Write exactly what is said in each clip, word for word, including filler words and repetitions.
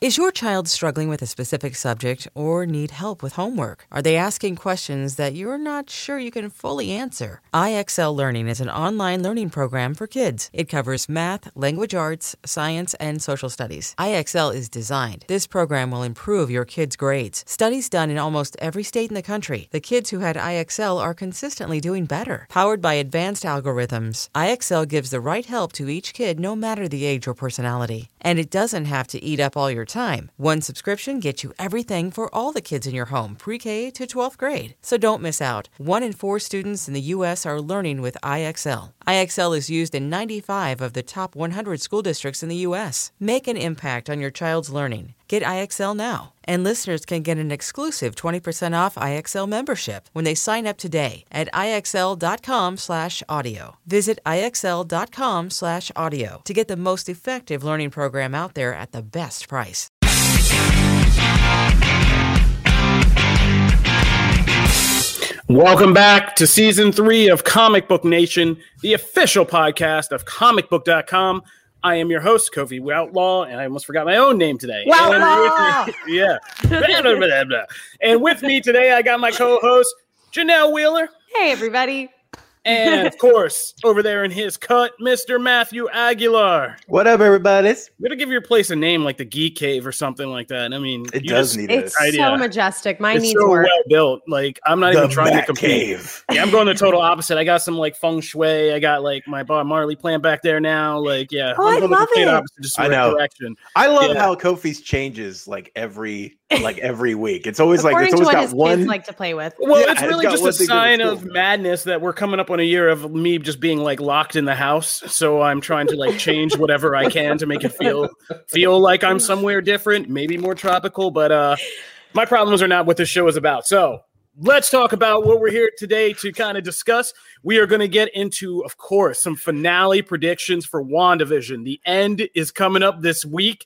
Is your child struggling with a specific subject or need help with homework? Are they asking questions that you're not sure you can fully answer? I X L Learning is an online learning program for kids. It covers math, language arts, science, and social studies. I X L is designed. This program will improve your kids' grades. Studies done in almost every state in the country. The kids who had I X L are consistently doing better. Powered by advanced algorithms, I X L gives the right help to each kid no matter the age or personality. And it doesn't have to eat up all your time. One subscription gets you everything for all the kids in your home, pre-K to twelfth grade. So don't miss out. One in four students in the U S are learning with I X L. I X L is used in ninety-five of the top one hundred school districts in the U S. Make an impact on your child's learning. Get I X L now. And listeners can get an exclusive twenty percent off I X L membership when they sign up today at IXL.com slash audio. Visit IXL.com slash audio to get the most effective learning program out there at the best price. Welcome back to season three of Comic Book Nation, the official podcast of comic book dot com. I am your host, Kofi Outlaw, and I almost forgot my own name today. Outlaw! Me, yeah. And with me today, I got my co-host, Janelle Wheeler. Hey, everybody. And, of course, over there in his cut, Mister Matthew Aguilar. What up, everybody? We're going to give your place a name like the Geek Cave or something like that. I mean, it does need It's it. so majestic. Mine it's needs so work. well built. Like, I'm not the even trying Bat to compete. Cave. Yeah, I'm going the total opposite. I got some like feng shui. I got like my Bob Marley plant back there now. Like, yeah, Oh, I'm I going love the complete it. opposite, just I right know. direction. I love Yeah. how Kofi's changes like every like every week. It's always According like it's to always what got his one. kids like to play with. Well, Yeah, it's it's really got just one a thing to sign do. of madness that we're coming up on a year of me just being like locked in the house. So I'm trying to like change whatever I can to make it feel feel like I'm somewhere different, maybe more tropical. But uh, my problems are not what this show is about. So let's talk about what we're here today to kind of discuss. We are going to get into, of course, some finale predictions for WandaVision. The end is coming up this week.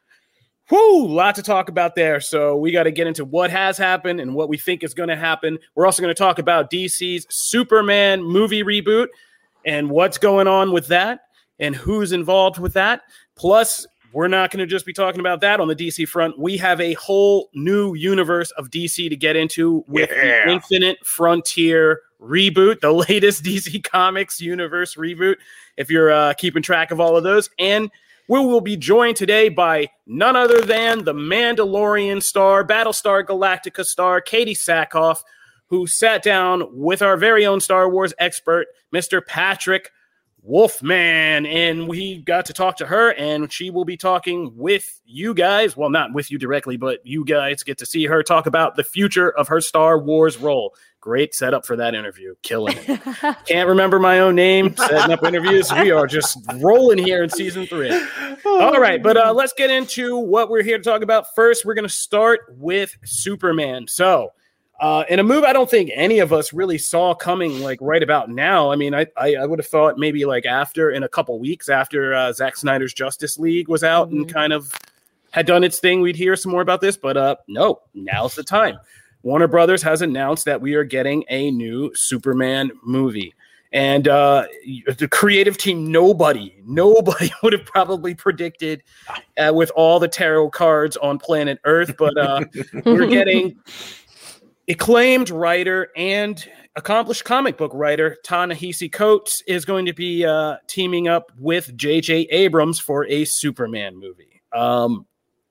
Whoo, lot to talk about there. So we got to get into what has happened and what we think is going to happen. We're also going to talk about D C's Superman movie reboot and what's going on with that and who's involved with that. Plus, we're not going to just be talking about that on the D C front. We have a whole new universe of D C to get into with Yeah. the Infinite Frontier reboot, the latest D C Comics universe reboot, if you're uh, keeping track of all of those. And we will be joined today by none other than the Mandalorian star, Battlestar Galactica star, Katie Sackhoff, who sat down with our very own Star Wars expert, Mister Patrick Wolfman, and we got to talk to her, and she will be talking with you guys. Well, not with you directly, but you guys get to see her talk about the future of her Star Wars role. Great setup for that interview. Killing it. Can't remember my own name. Setting up interviews. We are just rolling here in season three. All right, but uh, let's get into what we're here to talk about. First, we're going to start with Superman. So, uh, in a move I don't think any of us really saw coming like right about now. I mean, I I, I would have thought maybe like after, in a couple weeks after uh, Zack Snyder's Justice League was out mm-hmm. and kind of had done its thing, we'd hear some more about this. But uh, no, now's the time. Warner Brothers has announced that we are getting a new Superman movie. And uh, the creative team, nobody, nobody would have probably predicted uh, with all the tarot cards on planet Earth. But uh, we're getting acclaimed writer and accomplished comic book writer Ta-Nehisi Coates is going to be uh, teaming up with J J Abrams for a Superman movie. Um,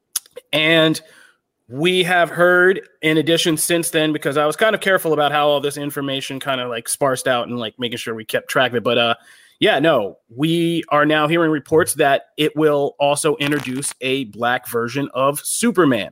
and we have heard, in addition, since then, because I was kind of careful about how all this information kind of like sparsed out and like making sure we kept track of it. But uh, yeah, no, we are now hearing reports that it will also introduce a black version of Superman.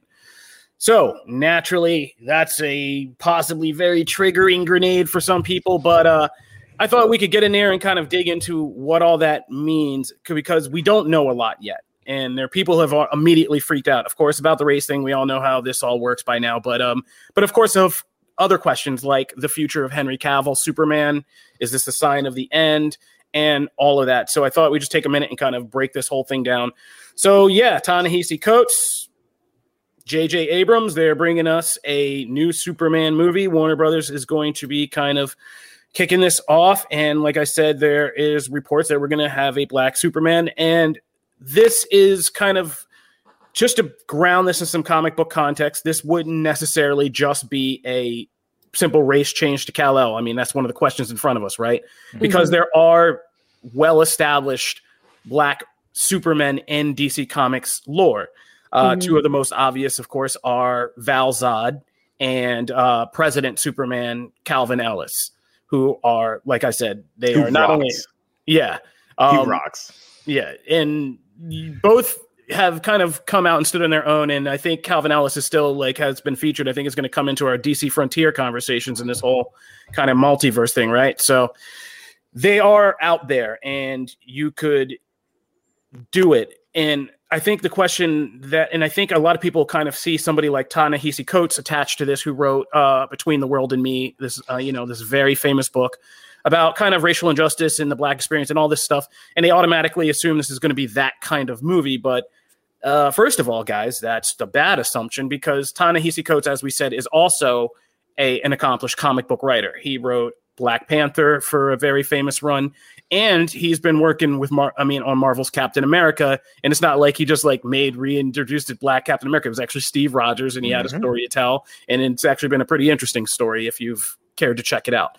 So naturally, that's a possibly very triggering grenade for some people. But uh, I thought we could get in there and kind of dig into what all that means, because we don't know a lot yet. And there are people who have immediately freaked out, of course, about the race thing. We all know how this all works by now. But um, but of course, of other questions like the future of Henry Cavill, Superman, is this a sign of the end, and all of that. So I thought we'd just take a minute and kind of break this whole thing down. So yeah, Ta-Nehisi Coates, J J Abrams, they're bringing us a new Superman movie. Warner Brothers is going to be kind of kicking this off. And like I said, there is reports that we're going to have a black Superman. And this is kind of just to ground this in some comic book context, this wouldn't necessarily just be a simple race change to Kal-El. I mean, that's one of the questions in front of us, right? Mm-hmm. Because there are well-established Black Supermen in D C Comics lore. Uh, mm-hmm. Two of the most obvious, of course, are Val-Zod and uh, President Superman Calvin Ellis, who are, like I said, they Who are not rocks. only, yeah, He um, rocks. yeah, and both have kind of come out and stood on their own, and I think Calvin Ellis is still like has been featured. I think it's going to come into our D C Frontier conversations in this whole kind of multiverse thing, right? So they are out there, and you could do it. And I think the question that, and I think a lot of people kind of see somebody like Ta-Nehisi Coates attached to this, who wrote uh, Between the World and Me, this uh, you know this very famous book about kind of racial injustice and the Black experience and all this stuff, and they automatically assume this is going to be that kind of movie. But uh, first of all, guys, that's the bad assumption, because Ta-Nehisi Coates, as we said, is also a an accomplished comic book writer. He wrote Black Panther for a very famous run, and he's been working with Mar- I mean on Marvel's Captain America, and it's not like he just like made reintroduced it Black Captain America. It was actually Steve Rogers, and he mm-hmm. had a story to tell, and it's actually been a pretty interesting story if you've cared to check it out.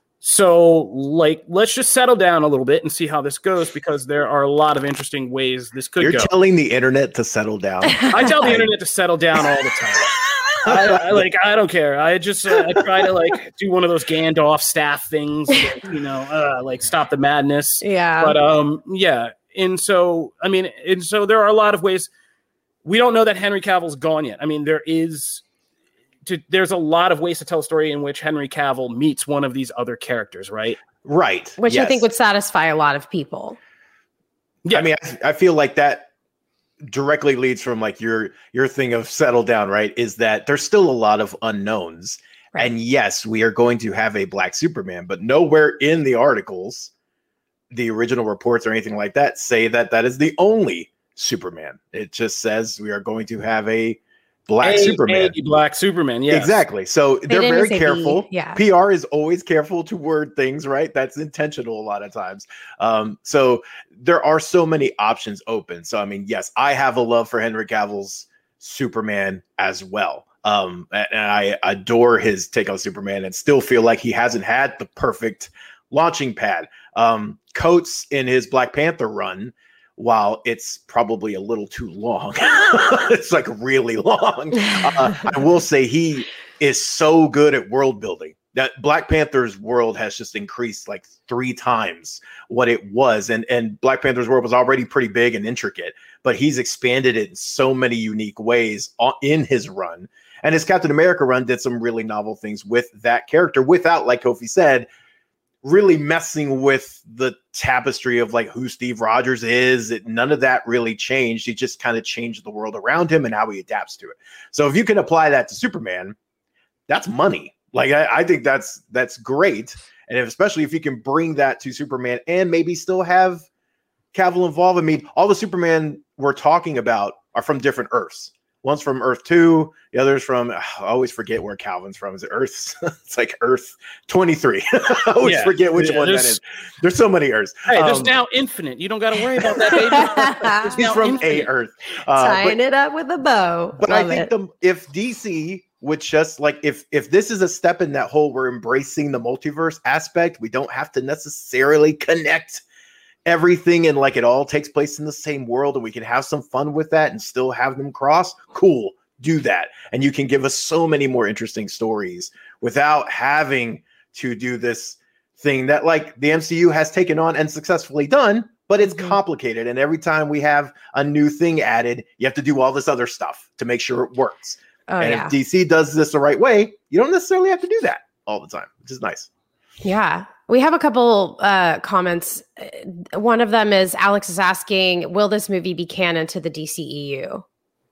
So, like, let's just settle down a little bit and see how this goes, because there are a lot of interesting ways this could You're go. You're telling the internet to settle down. I tell the internet to settle down all the time. I, I like I don't care. I just uh, I try to like do one of those Gandalf staff things, like, you know, uh, like stop the madness. Yeah. But um, yeah. And so I mean, and so there are a lot of ways. We don't know that Henry Cavill's gone yet. I mean, there is. To, there's a lot of ways to tell a story in which Henry Cavill meets one of these other characters, right? Right. Which yes. I think would satisfy a lot of people. Yeah. I mean, I, I feel like that directly leads from like your your thing of settle down, right? Is that there's still a lot of unknowns. Right. And yes, we are going to have a Black Superman, but nowhere in the articles, the original reports or anything like that, say that that is the only Superman. It just says we are going to have a Black a, Superman. A Black Superman, yes. Exactly. So They they're didn't very say careful. the- yeah. P R is always careful to word things, right? That's intentional a lot of times. Um, so there are so many options open. So, I mean, yes, I have a love for Henry Cavill's Superman as well. Um, and, and I adore his take on Superman and still feel like he hasn't had the perfect launching pad. Um, Coates in his Black Panther run, while it's probably a little too long, it's like really long. Uh, I will say he is so good at world building that Black Panther's world has just increased like three times what it was. And, and Black Panther's world was already pretty big and intricate, but he's expanded it in so many unique ways in his run. And his Captain America run did some really novel things with that character without, like Kofi said, really messing with the tapestry of like who Steve Rogers is. It, none of that really changed. He just kind of changed the world around him and how he adapts to it. So if you can apply that to Superman, that's money. Like I, I think that's that's great. And if, especially if you can bring that to Superman and maybe still have Cavill involved. I mean, all the Superman we're talking about are from different Earths. One's from Earth two, the other's from, I always forget where Calvin's from. Is it Earth? It's like Earth twenty-three. I always Yeah. forget which Yeah, one that there's- is. There's so many Earths. Hey, there's Um, now Infinite. You don't got to worry about that, baby. There's he's now from Infinite. a Earth. Uh, Tying but it up with a bow. but Love I think it. the if D C would just like if if this is a step in that whole we're embracing the multiverse aspect, we don't have to necessarily connect everything and like it all takes place in the same world and we can have some fun with that and still have them cross. Cool. Do that. And you can give us so many more interesting stories without having to do this thing that like the M C U has taken on and successfully done, but it's Mhm. complicated. And every time we have a new thing added, you have to do all this other stuff to make sure it works. Oh, and yeah. if D C does this the right way, you don't necessarily have to do that all the time, which is nice. Yeah. We have a couple uh, comments. Uh, One of them is Alex is asking, will this movie be canon to the D C E U?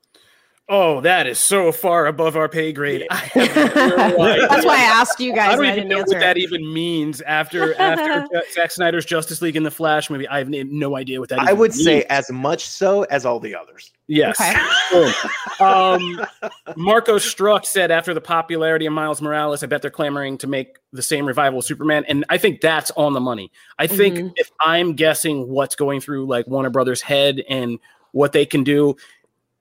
Oh, that is so far above our pay grade. I have no idea. That's why I asked you guys. I don't and even didn't know answer what that it. even means after after Zack Snyder's Justice League and the Flash movie. I have n- no idea what that I even would means. say as much so as all the others. Yes. Okay. um, Marco Struck said after the popularity of Miles Morales, I bet they're clamoring to make the same revival of Superman. And I think that's on the money. I think Mhm. if I'm guessing what's going through like Warner Brothers' head and what they can do,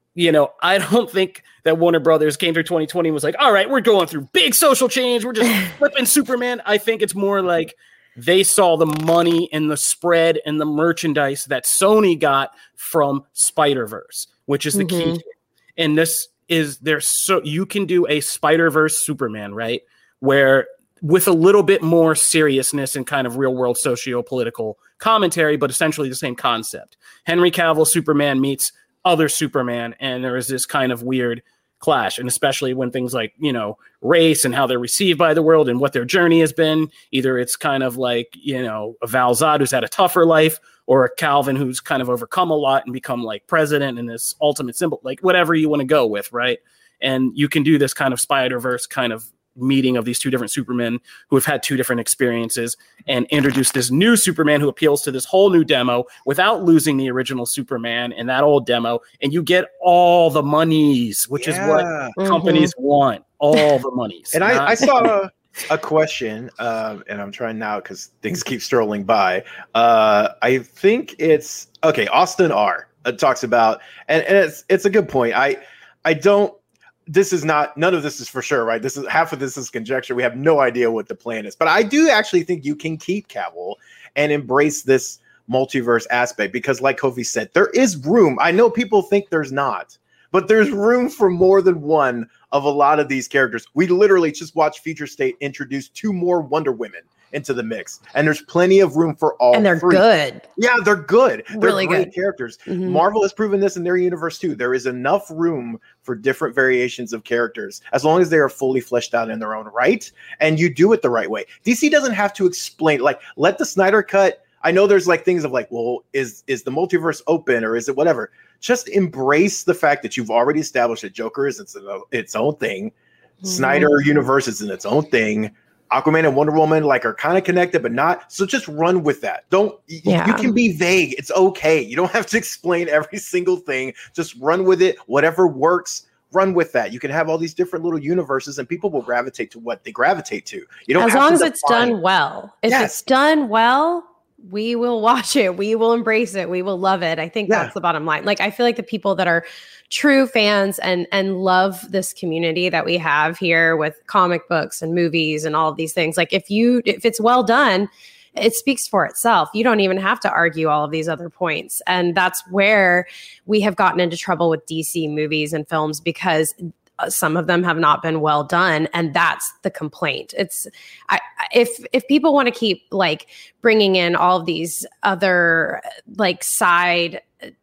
you know, I don't think that Warner Brothers came through twenty twenty and was like, all right, we're going through big social change. We're just flipping Superman. I think it's more like they saw the money and the spread and the merchandise that Sony got from Spider-Verse, which is the mm-hmm. key. And this is there's so you can do a Spider-Verse Superman, right? Where with a little bit more seriousness and kind of real world socio-political commentary, but essentially the same concept. Henry Cavill Superman meets other Superman, and there is this kind of weird clash, and especially when things like, you know, race and how they're received by the world and what their journey has been. Either it's kind of like, you know, a Val Zod who's had a tougher life, or a Calvin who's kind of overcome a lot and become like president and this ultimate symbol, like whatever you want to go with, right? And you can do this kind of Spider-Verse kind of meeting of these two different Supermen who have had two different experiences and introduce this new Superman who appeals to this whole new demo without losing the original Superman and that old demo. And you get all the monies, which yeah. is what mm-hmm. companies want, all the monies. And I, I saw a, a question, um, and I'm trying now because things keep strolling by. Uh, I think it's, okay, Austin R. Uh, talks about, and, and it's it's a good point. I I don't, This is not, none of this is for sure, right? This is half of this is conjecture. We have no idea what the plan is, but I do actually think you can keep Cavill and embrace this multiverse aspect because, like Kofi said, there is room. I know people think there's not, but there's room for more than one of a lot of these characters. We literally just watched Future State introduce two more Wonder Women into the mix, and there's plenty of room for all. And they're three. good. Yeah, they're good. They're really great good characters. Mm-hmm. Marvel has proven this in their universe too. There is enough room for different variations of characters as long as they are fully fleshed out in their own right, and you do it the right way. D C doesn't have to explain. Like, let the Snyder Cut. I know there's like things of like, well, is is the multiverse open or is it whatever? Just embrace the fact that you've already established that Joker is its, its own thing. Mm-hmm. Snyder Universe is in its own thing. Aquaman and Wonder Woman like are kind of connected, but not. So just run with that. Don't yeah. you can be vague. It's okay. You don't have to explain every single thing. Just run with it. Whatever works, run with that. You can have all these different little universes, and people will gravitate to what they gravitate to. You don't as have long to as it's define. done well. If Yes. it's done well, we will watch it. We will embrace it. We will love it. I think Yeah. that's the bottom line. Like, I feel like the people that are true fans and and love this community that we have here with comic books and movies and all of these things. Like, if you if it's well done, it speaks for itself. You don't even have to argue all of these other points. And that's where we have gotten into trouble with D C movies and films, because some of them have not been well done, and that's the complaint. It's I, if if people want to keep like bringing in all of these other like side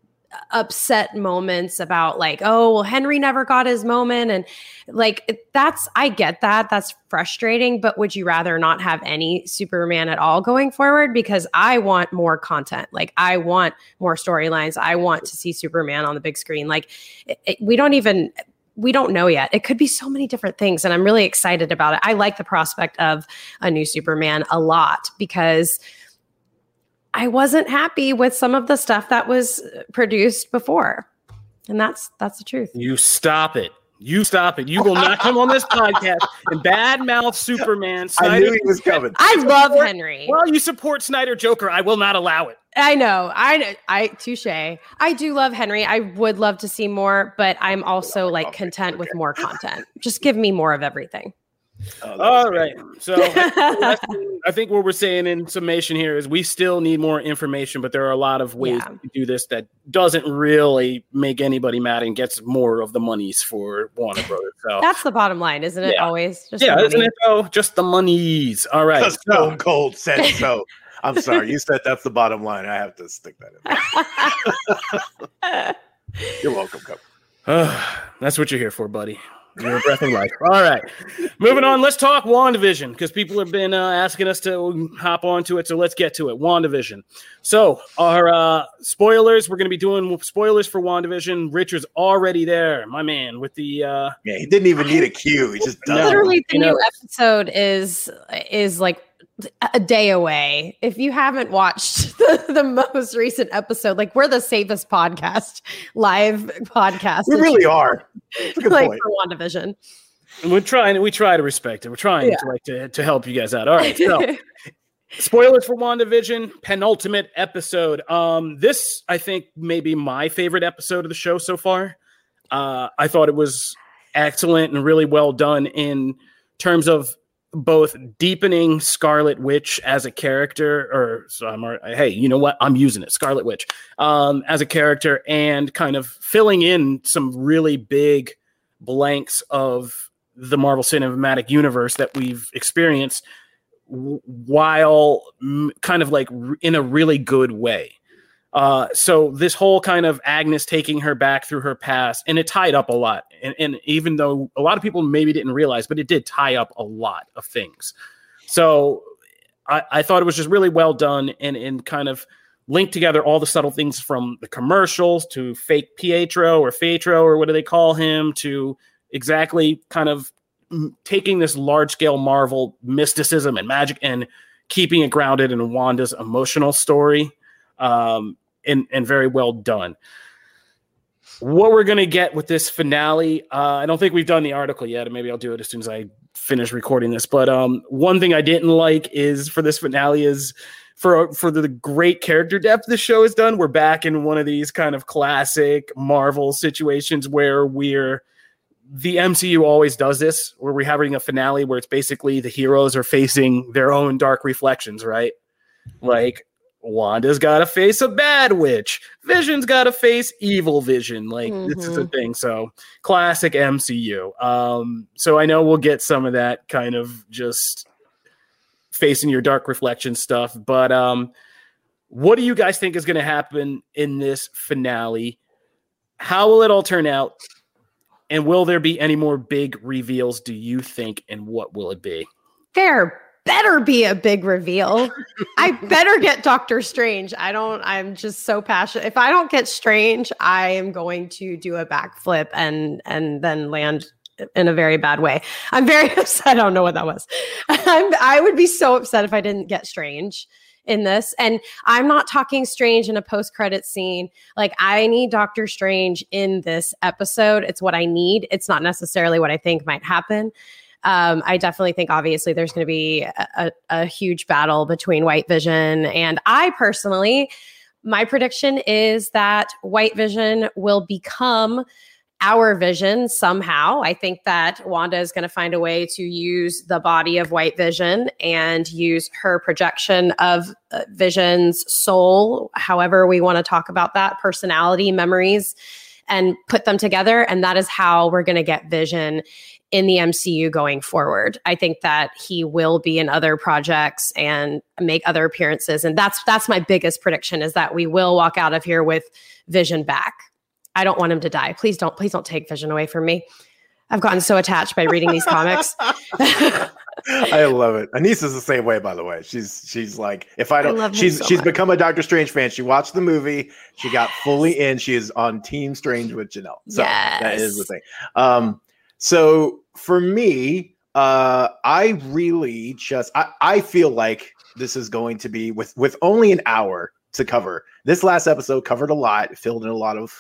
upset moments about like, oh, well, Henry never got his moment, and like that's I get that that's frustrating, but would you rather not have any Superman at all going forward? Because I want more content. Like, I want more storylines. I want to see Superman on the big screen. Like, it, it, we don't even we don't know yet. It could be so many different things, and I'm really excited about it. I like the prospect of a new Superman a lot, because I wasn't happy with some of the stuff that was produced before. And that's that's the truth. You stop it. You stop it. You will not come on this podcast and badmouth Superman. Snyder, I knew he was coming. I love Henry. Well, you support Snyder Joker. I will not allow it. I know. I I touche. I do love Henry. I would love to see more, but I'm also like content with more content. Just give me more of everything. Oh, all right. So I think what we're saying in summation here is we still need more information, but there are a lot of ways Yeah. to do this that doesn't really make anybody mad and gets more of the monies for Warner Brothers. So That's the bottom line, isn't it? Yeah. Always. Just yeah, the isn't money. it though? Just the monies. All right. The Stone Cold said so. I'm sorry. You said that's the bottom line. I have to stick that in there. You're welcome, Cup. Uh, that's what you're here for, buddy. You're a breath of life. All right. Moving on. Let's talk WandaVision, because people have been uh, asking us to hop onto it. So let's get to it. WandaVision. So our uh, spoilers, we're going to be doing spoilers for WandaVision. Richard's already there, my man, with the. Uh, Yeah, he didn't even need a cue. He just does. Literally, the You know. new episode is is like a day away. If you haven't watched the, the most recent episode, like, we're the safest podcast, live podcast. We really are. That's a good like point. for WandaVision. we're trying. We try to respect it. We're trying Yeah. to like to, to help you guys out. All right. So spoilers for WandaVision, penultimate episode. Um, this I think may be my favorite episode of the show so far. Uh, I thought it was excellent and really well done in terms of both deepening Scarlet Witch as a character, or so I'm, hey, you know what? I'm using it, Scarlet Witch, um, as a character, and kind of filling in some really big blanks of the Marvel Cinematic Universe that we've experienced, w- while m- kind of like r- in a really good way. Uh, so this whole kind of Agnes taking her back through her past, and it tied up a lot. And, and even though a lot of people maybe didn't realize, but it did tie up a lot of things. So I, I thought it was just really well done, and, and kind of linked together all the subtle things from the commercials to fake Pietro or Phaetro, or what do they call him, to exactly kind of taking this large scale Marvel mysticism and magic and keeping it grounded in Wanda's emotional story. Um, and, and very well done. What we're going to get with this finale, uh, I don't think we've done the article yet, and maybe I'll do it as soon as I finish recording this. But um, one thing I didn't like is for this finale is for, for the great character depth the show has done, we're back in one of these kind of classic Marvel situations where we're, the M C U always does this, where we're having a finale where it's basically the heroes are facing their own dark reflections, right? Like, Wanda's got to face a bad witch. Vision's got to face evil Vision. Like, mm-hmm. This is a thing. So classic M C U. Um, so I know we'll get some of that kind of just facing your dark reflection stuff. But um, what do you guys think is going to happen in this finale? How will it all turn out? And will there be any more big reveals, do you think? And what will it be? Fair. Better be a big reveal. I better get Doctor Strange. I don't, I'm just so passionate. If I don't get Strange, I am going to do a backflip and and then land in a very bad way. I'm very upset. I don't know what that was. I'm, I would be so upset if I didn't get Strange in this. And I'm not talking Strange in a post-credit scene. Like, I need Doctor Strange in this episode. It's what I need. It's not necessarily what I think might happen. Um, I definitely think, obviously, there's going to be a, a, a huge battle between White Vision. And I personally, my prediction is that White Vision will become our Vision somehow. I think that Wanda is going to find a way to use the body of White Vision and use her projection of uh, Vision's soul, however we want to talk about that, personality, memories, and put them together. And that is how we're going to get Vision in the M C U going forward. I think that he will be in other projects and make other appearances. And that's that's my biggest prediction, is that we will walk out of here with Vision back. I don't want him to die. Please don't, please don't take Vision away from me. I've gotten so attached by reading these comics. I love it. Anissa's the same way, by the way. She's she's like, if I don't, I she's so she's much. become a Doctor Strange fan. She watched the movie. She got fully in. She is on Team Strange with Janelle. So yes. That is the thing. Um, So for me, uh, I really just I, I feel like this is going to be with with only an hour to cover. This last episode covered a lot, filled in a lot of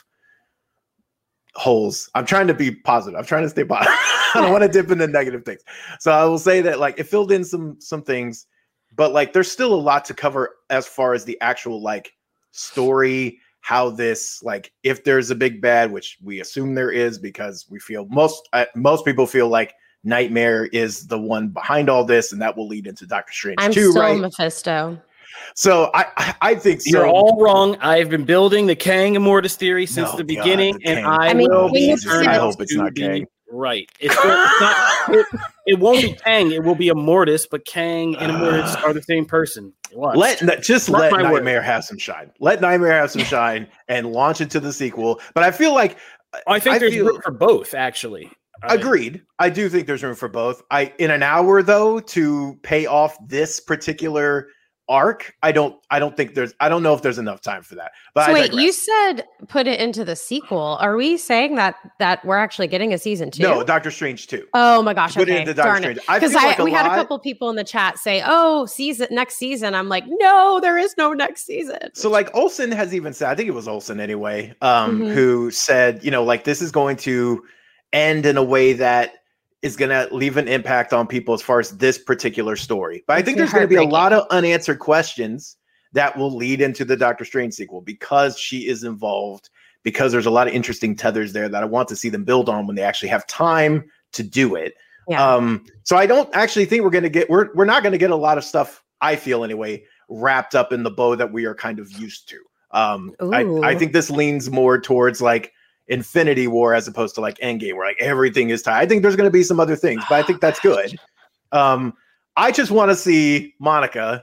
holes. I'm trying to be positive. I'm trying to stay positive. I don't want to dip into negative things. So I will say that, like, it filled in some some things, but like there's still a lot to cover as far as the actual like story. How this, like, if there's a big bad, which we assume there is, because we feel most uh, most people feel like Nightmare is the one behind all this, and that will lead into Doctor Strange I'm too, still right? Mephisto. So I I, I think so. You're all wrong. I've been building the Kang Immortus theory since no, the beginning, God, the and Kang. I, I mean, will be. I hope it's not Kang. Right. It's, it's not. It, it won't be Kang. It will be Immortus, but Kang and Immortus are the same person. Watch. Let just Mark let Nightmare word. have some shine. Let Nightmare have some shine and launch into the sequel. But I feel like I think I there's feel, room for both, actually. I agreed. Mean. I do think there's room for both. I in an hour though to pay off this particular arc, I don't I don't think there's I don't know if there's enough time for that. But so I wait, digress. You said put it into the sequel. Are we saying that that we're actually getting a season two? No, Doctor Strange two. Oh my gosh, put okay. it into Doctor Darn Strange. Because like we a had lot, a couple people in the chat say, "Oh, season next season." I'm like, "No, there is no next season." So like Olsen has even said, I think it was Olsen anyway, um, mm-hmm. who said, you know, like this is going to end in a way that is going to leave an impact on people as far as this particular story. But I think there's going to be a lot of unanswered questions that will lead into the Doctor Strange sequel because she is involved, because there's a lot of interesting tethers there that I want to see them build on when they actually have time to do it. Yeah. Um, so I don't actually think we're going to get, we're, we're not going to get a lot of stuff, I feel anyway, wrapped up in the bow that we are kind of used to. Um, I, I think this leans more towards like Infinity War as opposed to like Endgame, where like everything is tied. I think there's going to be some other things, but I think that's good. Um, I just want to see Monica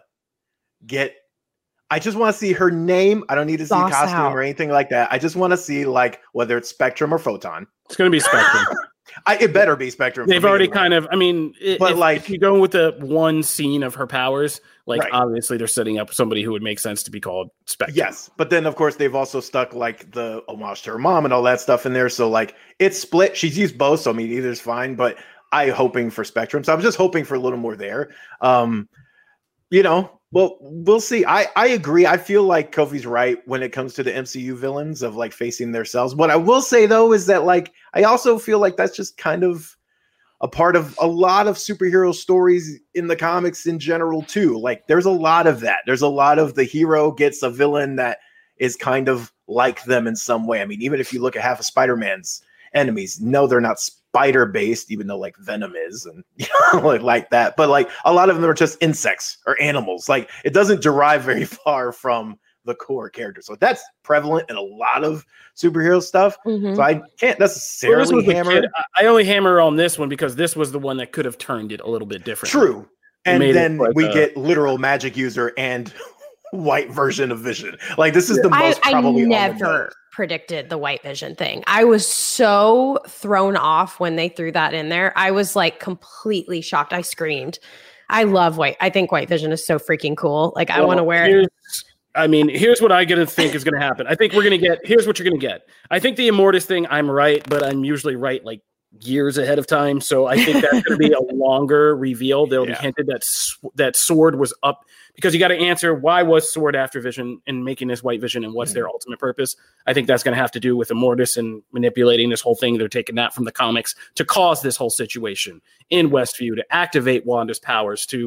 get, I just want to see her name. I don't need to see a costume out. or anything like that. I just want to see like whether it's Spectrum or Photon. It's going to be Spectrum. I, it better be Spectrum. They've already anyway. kind of, I mean, but if, like, if you go with the one scene of her powers, like right. obviously they're setting up somebody who would make sense to be called Spectrum. Yes, but then of course they've also stuck like the homage to her mom and all that stuff in there. So like it's split. She's used both, so I mean either's fine. But I hoping for Spectrum, so I'm just hoping for a little more there. Um, you know, well, we'll see. I I agree. I feel like Kofi's right when it comes to the M C U villains of like facing themselves. What I will say though is that like I also feel like that's just kind of a part of a lot of superhero stories in the comics in general too. Like there's a lot of that. There's a lot of the hero gets a villain that is kind of like them in some way. I mean, even if you look at half of Spider-Man's enemies, no, they're not spider based, even though like Venom is and you know, like, like that. But like a lot of them are just insects or animals. Like it doesn't derive very far from the core character. So that's prevalent in a lot of superhero stuff. Mm-hmm. So I can't necessarily well, hammer. I only hammer on this one because this was the one that could have turned it a little bit different. True. And then like we a, get literal magic user and white version of Vision. Like this is the most I, probably I never predicted the White Vision thing. I was so thrown off when they threw that in there. I was like completely shocked. I screamed. I love White. I think White Vision is so freaking cool. Like well, I want to wear it. I mean, here's what I get to think is going to happen. I think we're going to get, here's what you're going to get. I think the Immortus thing, I'm right, but I'm usually right like years ahead of time. So I think that's going to be a longer reveal. They'll yeah. be hinted that that Sword was up because you got to answer why was Sword after Vision and making this White Vision and what's mm-hmm. their ultimate purpose. I think that's going to have to do with Immortus and manipulating this whole thing. They're taking that from the comics to cause this whole situation in Westview, to activate Wanda's powers, to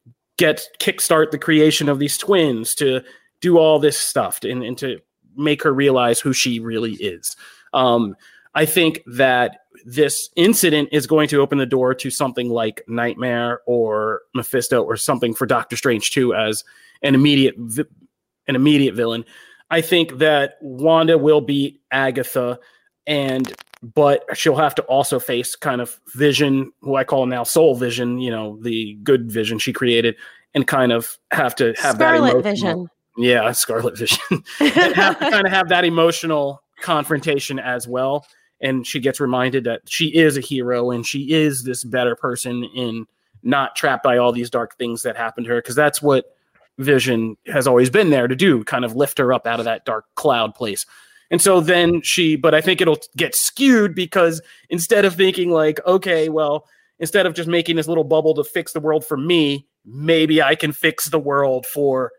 get kickstart the creation of these twins, to do all this stuff to, and, and to make her realize who she really is. Um, I think that this incident is going to open the door to something like Nightmare or Mephisto or something for Doctor Strange too, as an immediate, vi- an immediate villain. I think that Wanda will beat Agatha, and but she'll have to also face kind of Vision, who I call now Soul Vision, you know, the good Vision she created, and kind of have to have Scarlet that Vision. Yeah, Scarlet Vision. And have to kind of have that emotional confrontation as well. And she gets reminded that she is a hero and she is this better person in not trapped by all these dark things that happened to her. Because that's what Vision has always been there to do, kind of lift her up out of that dark cloud place. And so then she, but I think it'll get skewed because instead of thinking like, okay, well, instead of just making this little bubble to fix the world for me, maybe I can fix the world for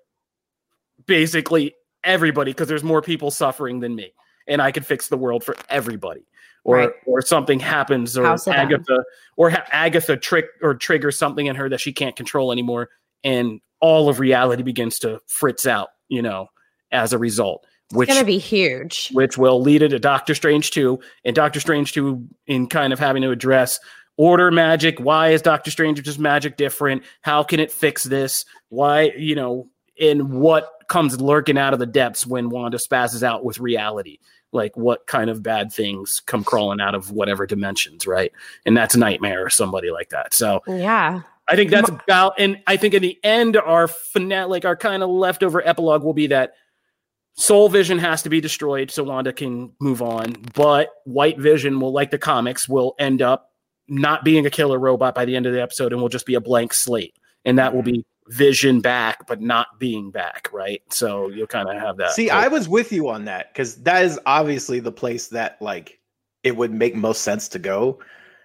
basically everybody because there's more people suffering than me. And I could fix the world for everybody. Or right. or something happens, or House Agatha, or ha- Agatha trick or triggers something in her that she can't control anymore, and all of reality begins to fritz out, you know, as a result. Which it's gonna be huge. Which will lead into Doctor Strange two, and Doctor Strange two in kind of having to address order magic. Why is Doctor Strange just magic different? How can it fix this? Why, you know, and what comes lurking out of the depths when Wanda spazzes out with reality? Like what kind of bad things come crawling out of whatever dimensions, right? And that's Nightmare or somebody like that. So yeah, I think that's about, and I think in the end, our finale, like our kind of leftover epilogue will be that Soul Vision has to be destroyed so Wanda can move on. But White Vision will, like the comics, will end up not being a killer robot by the end of the episode and will just be a blank slate. And that will be Vision back, but not being back, right? So you'll kind of have that. See, I was with you on that because that is obviously the place that like it would make most sense to go.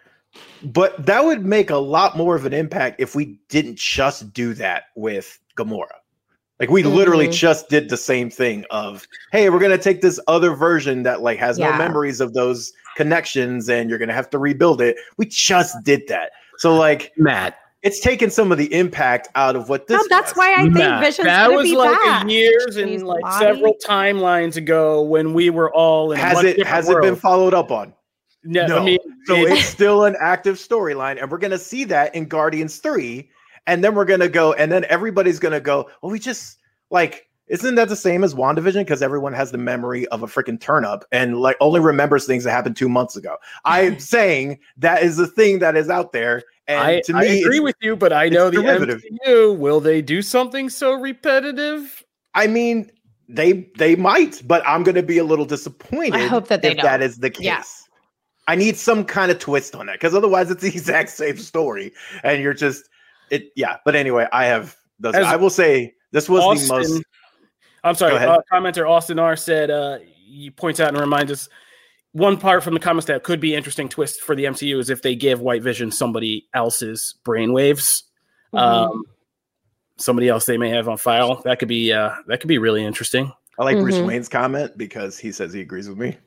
But that would make a lot more of an impact if we didn't just do that with Gamora. Like we mm-hmm. literally just did the same thing of, hey, we're gonna take this other version that like has yeah. no memories of those connections, and you're gonna have to rebuild it. We just did that. So like Matt. it's taken some of the impact out of what this. No, that's was. why I think Nah, Vision's that gonna was be like back. a years and His like body. several timelines ago when we were all in. a Has much it different has world. it been followed up on? No, No. I mean, So it- it's still an active storyline, and we're gonna see that in Guardians three, and then we're gonna go, and then everybody's gonna go, well, we just like, isn't that the same as WandaVision? Because everyone has the memory of a freaking turnip and like only remembers things that happened two months ago. I'm saying that is the thing that is out there, and I, to I me, agree it's- with you, but I know the derivative. M C U. Will they do something so repetitive? I mean, they they might, but I'm gonna be a little disappointed. I hope that they if that don't. is the case. Yeah. I need some kind of twist on that because otherwise it's the exact same story, and you're just it. Yeah, but anyway, I have those. As I will say this was Austin, the most. I'm sorry. Go ahead. Uh, commenter Austin R said uh, he points out and reminds us one part from the comments that could be interesting twist for the M C U is if they give White Vision somebody else's brainwaves, Mhm. um, somebody else they may have on file. That could be uh, that could be really interesting. I like Bruce Mhm. Wayne's comment because he says he agrees with me.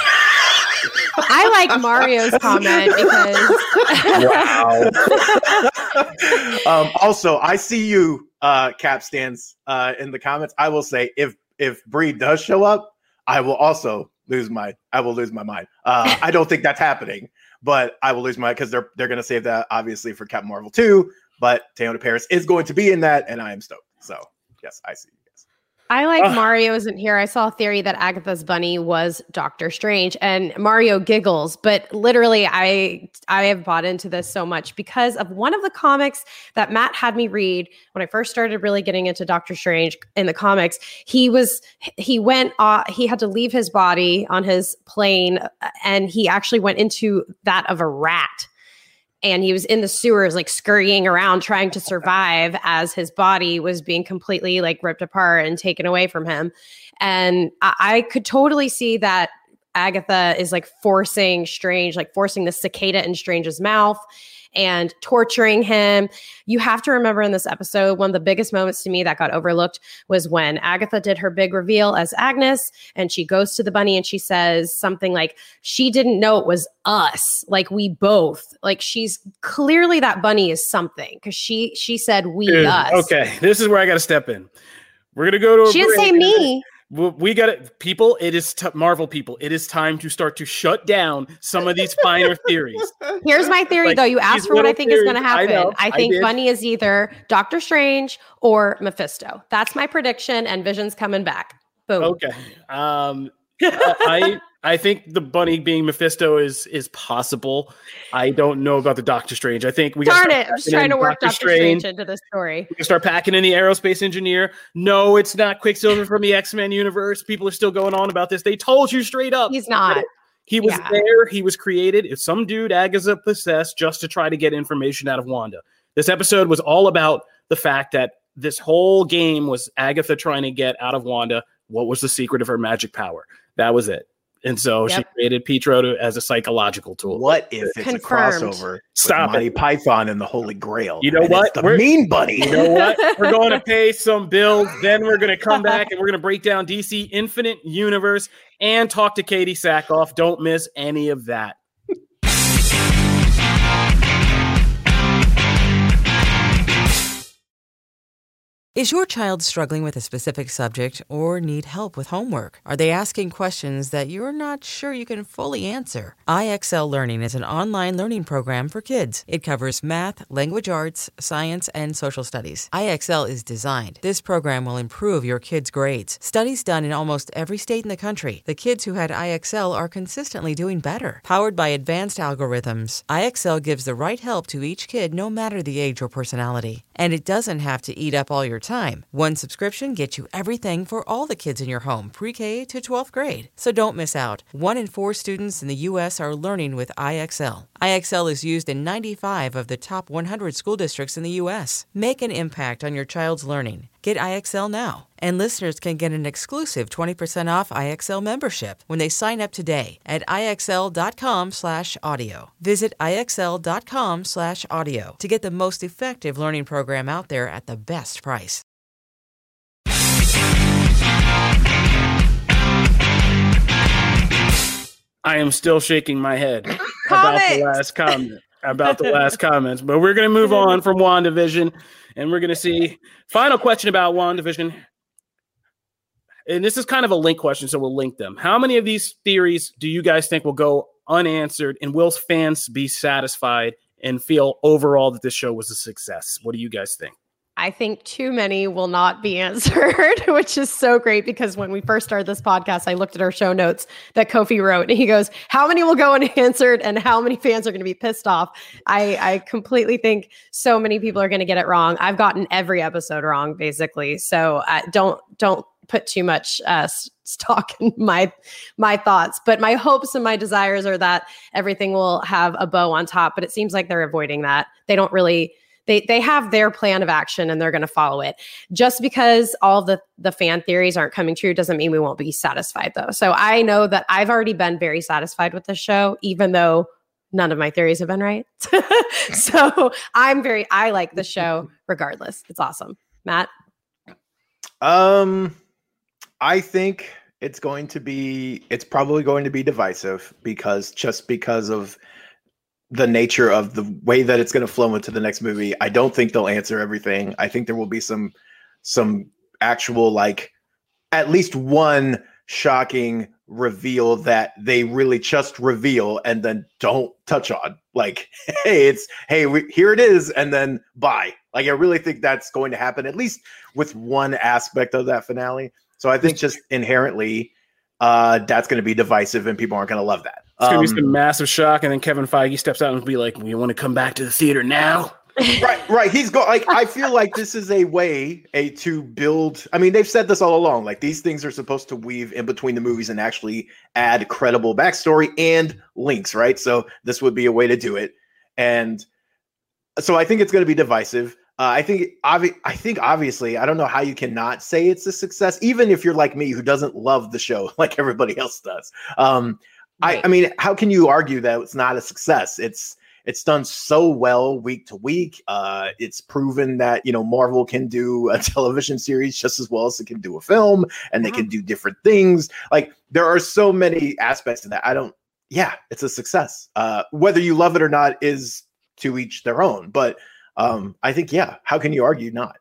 I like Mario's comment because um, also, I see you, uh, Cap stands uh, in the comments. I will say if if Bree does show up, I will also lose my I will lose my mind. Uh, I don't think that's happening, but I will lose my because they're they're gonna save that obviously for Captain Marvel two. But Teyonah Parris is going to be in that, and I am stoked. So yes, I see. Yes. I like Ugh. Mario isn't here. I saw a theory that Agatha's bunny was Doctor Strange, and Mario giggles. But literally, I I have bought into this so much because of one of the comics that Matt had me read when I first started really getting into Doctor Strange in the comics. He was he went uh, he had to leave his body on his plane, and he actually went into that of a rat. And he was in the sewers, like scurrying around trying to survive as his body was being completely like ripped apart and taken away from him. And I, I could totally see that Agatha is like forcing Strange, like forcing the cicada in Strange's mouth and torturing him. You have to remember in this episode, one of the biggest moments to me that got overlooked was when Agatha did her big reveal as Agnes, and she goes to the bunny and she says something like, she didn't know it was us, like we both. Like she's clearly that bunny is something because she she said we Dude, us. okay, this is where I got to step in. We're gonna go to. A She didn't break. say me. We- We got it, people. It is t- Marvel people. It is time to start to shut down some of these finer theories. Here's my theory, Like, though. You these asked for what I little think is going to theories, I happen. know, I, I think did. Bunny is either Doctor Strange or Mephisto. That's my prediction, and Vision's coming back. Boom. Okay. Um, I I think the bunny being Mephisto is is possible. I don't know about the Doctor Strange. I think we got Darn it. I was trying to work Doctor Strange into this story. We can start packing in the aerospace engineer. No, it's not Quicksilver from the X-Men universe. People are still going on about this. They told you straight up. He's not. He was Yeah. there. He was created. If some dude Agatha possessed just to try to get information out of Wanda. This episode was all about the fact that this whole game was Agatha trying to get out of Wanda what was the secret of her magic power. That was it. And so Yep. she created Pietro to, as a psychological tool. What if it's Confirmed. a crossover Stop with Monty it. Python and the Holy Grail? You know and it's what? The We're- Mean Bunny. You know what? We're going to pay some bills. Then we're going to come back and we're going to break down D C Infinite Universe and talk to Katie Sackhoff. Don't miss any of that. Is your child struggling with a specific subject or need help with homework? Are they asking questions that you're not sure you can fully answer? I X L Learning is an online learning program for kids. It covers math, language arts, science, and social studies. I X L is designed. This program will improve your kids' grades. Studies done in almost every state in the country. The kids who had I X L are consistently doing better. Powered by advanced algorithms, I X L gives the right help to each kid no matter the age or personality. And it doesn't have to eat up all your time. One subscription gets you everything for all the kids in your home, pre-K to twelfth grade. So don't miss out. One in four students in the U S are learning with I X L. I X L is used in ninety-five of the top one hundred school districts in the U S. Make an impact on your child's learning. Get I X L now. And listeners can get an exclusive twenty percent off I X L membership when they sign up today at IXL.com slash audio. Visit IXL.com slash audio to get the most effective learning program out there at the best price. I am still shaking my head Comment. about the last comment. about the last comments, but we're going to move on from WandaVision, and we're going to see final question about WandaVision. And this is kind of a link question, so we'll link them. How many of these theories do you guys think will go unanswered, and will fans be satisfied and feel overall that this show was a success? What do you guys think? I think too many will not be answered, which is so great because when we first started this podcast, I looked at our show notes that Kofi wrote and he goes, how many will go unanswered and how many fans are going to be pissed off? I, I completely think so many people are going to get it wrong. I've gotten every episode wrong, basically. So uh, don't, don't put too much uh, stock in my, my thoughts, but my hopes and my desires are that everything will have a bow on top, but it seems like they're avoiding that. They don't really They they have their plan of action and they're going to follow it. Just because all the, the fan theories aren't coming true doesn't mean we won't be satisfied, though. So I know that I've already been very satisfied with the show, even though none of my theories have been right. So I'm very, I like the show regardless. It's awesome. Matt? Um, I think it's going to be, it's probably going to be divisive because just because of the nature of the way that it's going to flow into the next movie. I don't think they'll answer everything. I think there will be some, some actual, like at least one shocking reveal that they really just reveal and then don't touch on. Like, hey, it's, hey, we, here it is. And then bye. Like, I really think that's going to happen, at least with one aspect of that finale. So I think just inherently uh, that's going to be divisive and people aren't going to love that. It's going to um, be some massive shock, and then Kevin Feige steps out and be like, "We want to come back to the theater now." right, right. He's go like I feel like this is a way a to build. I mean, they've said this all along. Like these things are supposed to weave in between the movies and actually add credible backstory and links, right? So this would be a way to do it, and so I think it's going to be divisive. Uh, I think obvi- I think obviously I don't know how you cannot say it's a success, even if you're like me who doesn't love the show like everybody else does. Um, I, I mean, how can you argue that it's not a success? It's it's done so well week to week. Uh, it's proven that, you know, Marvel can do a television series just as well as it can do a film, and they can do different things. Like there are so many aspects to that. I don't. Yeah, it's a success. Uh, whether you love it or not is to each their own. But um, I think, yeah, how can you argue not?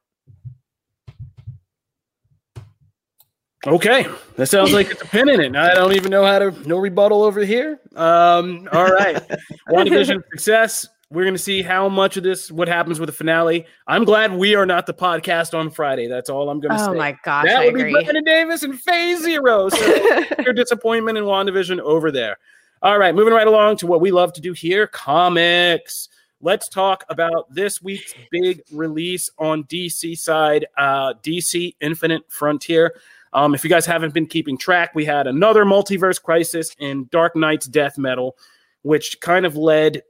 Okay, that sounds like it's a pin in it. I don't even know how to, no rebuttal over here. Um, all right, WandaVision success. We're going to see how much of this, what happens with the finale. I'm glad we are not the podcast on Friday. That's all I'm going to oh say. Oh my gosh, that I would agree. be Brandon Davis and Phase Zero. So your disappointment in WandaVision over there. All right, moving right along to what we love to do here, comics. Let's talk about this week's big release on D C side, uh, D C Infinite Frontier. Um, if you guys haven't been keeping track, we had another multiverse crisis in Dark Knight's Death Metal, which kind of led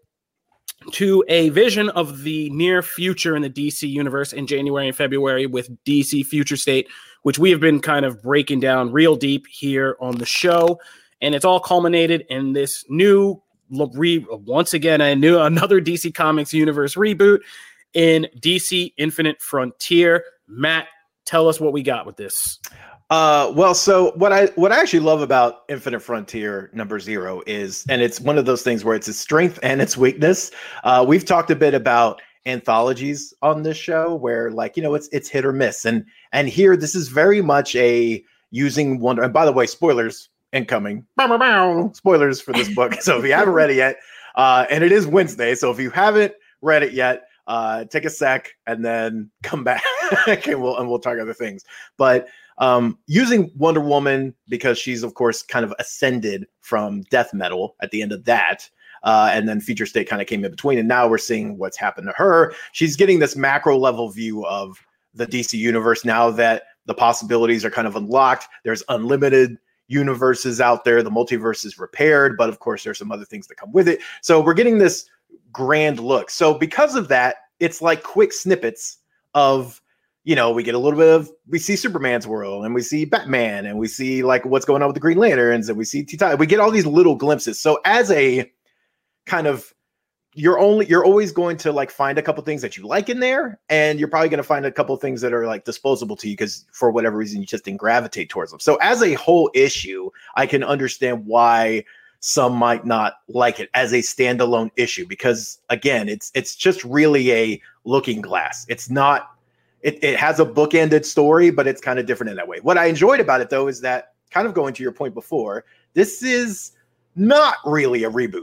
to a vision of the near future in the D C universe in January and February with D C Future State, which we have been kind of breaking down real deep here on the show. And it's all culminated in this new, re- once again, a new another D C Comics universe reboot in D C Infinite Frontier. Matt, tell us what we got with this. Uh, well, so what I what I actually love about Infinite Frontier number zero is, and it's one of those things where it's its strength and its weakness. Uh, we've talked a bit about anthologies on this show, where like you know it's it's hit or miss, and and here this is very much a using Wonder. And by the way, spoilers incoming. Bow, bow, bow. Spoilers for this book. So if you haven't read it yet, uh, and it is Wednesday, so if you haven't read it yet, uh, take a sec and then come back, and we'll and we'll talk other things, but. Um, using Wonder Woman because she's, of course, kind of ascended from death metal at the end of that. Uh, and then Future State kind of came in between. And now we're seeing what's happened to her. She's getting this macro level view of the D C universe now that the possibilities are kind of unlocked. There's unlimited universes out there. The multiverse is repaired. But of course, there's some other things that come with it. So we're getting this grand look. So because of that, it's like quick snippets of you know, we get a little bit of, we see Superman's world and we see Batman and we see like what's going on with the Green Lanterns and we see T-Time. We get all these little glimpses. So as a kind of, you're only, you're always going to like find a couple things that you like in there. And you're probably going to find a couple things that are like disposable to you because for whatever reason, you just didn't gravitate towards them. So as a whole issue, I can understand why some might not like it as a standalone issue because, again, it's it's just really a looking glass. It's not, it, it has a bookended story, but it's kind of different in that way. What I enjoyed about it, though, is that, kind of going to your point before, this is not really a reboot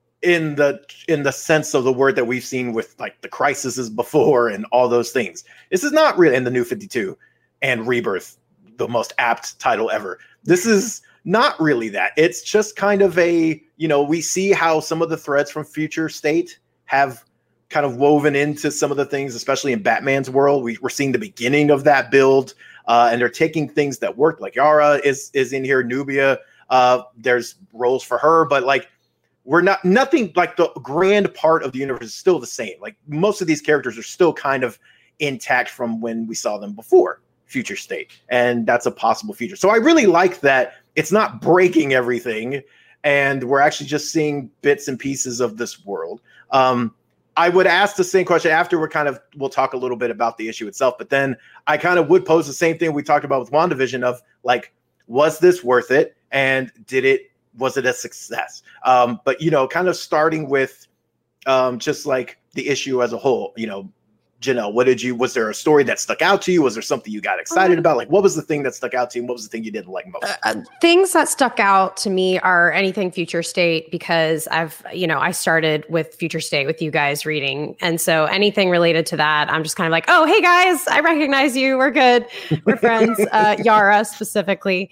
in the in the sense of the word that we've seen with like the Crises before and all those things. This is not really in the New fifty-two and Rebirth, the most apt title ever. This is not really that. It's just kind of a, you know, we see how some of the threads from Future State have kind of woven into some of the things, especially in Batman's world. We, we're seeing the beginning of that build, uh, and they're taking things that worked, like Yara is is in here, Nubia. Uh, there's roles for her, but like we're not nothing like the grand part of the universe is still the same. Like most of these characters are still kind of intact from when we saw them before Future State, and that's a possible future. So I really like that it's not breaking everything, and we're actually just seeing bits and pieces of this world. Um, I would ask the same question after we're kind of, we'll talk a little bit about the issue itself, but then I kind of would pose the same thing we talked about with WandaVision of like, was this worth it? And did it, was it a success? Um, but, you know, kind of starting with um, just like the issue as a whole, you know, Janelle, what did you, was there a story that stuck out to you? Was there something you got excited about? Like, what was the thing that stuck out to you? And what was the thing you didn't like most? Uh, things that stuck out to me are anything Future State, because I've, you know, I started with Future State with you guys reading. And so anything related to that, I'm just kind of like, oh, hey guys, I recognize you. We're good. We're friends. Uh, Yara specifically.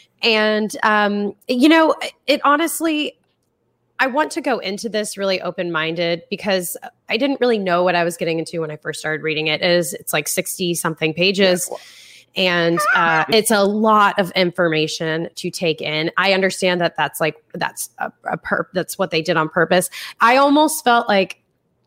And, um, you know, it honestly, I want to go into this really open-minded because I didn't really know what I was getting into when I first started reading it. It is, it's like sixty something pages. Yeah, cool. And uh, it's a lot of information to take in. I understand that that's like, that's a, a perp, that's what they did on purpose. I almost felt like,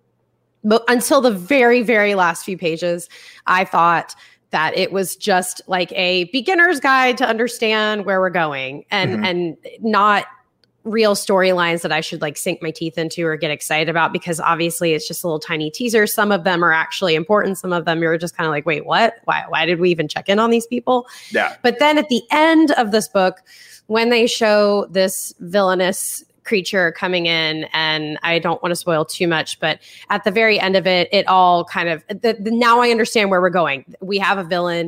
but until the very, very last few pages, I thought that it was just like a beginner's guide to understand where we're going, and, mm-hmm. and not real storylines that I should like sink my teeth into or get excited about, because obviously it's just a little tiny teaser. Some of them are actually important. Some of them you're just kind of like, wait, what? Why, why did we even check in on these people? Yeah. But then at the end of this book, when they show this villainous creature coming in, and I don't want to spoil too much, but at the very end of it, it all kind of, the, the, now I understand where we're going. We have a villain,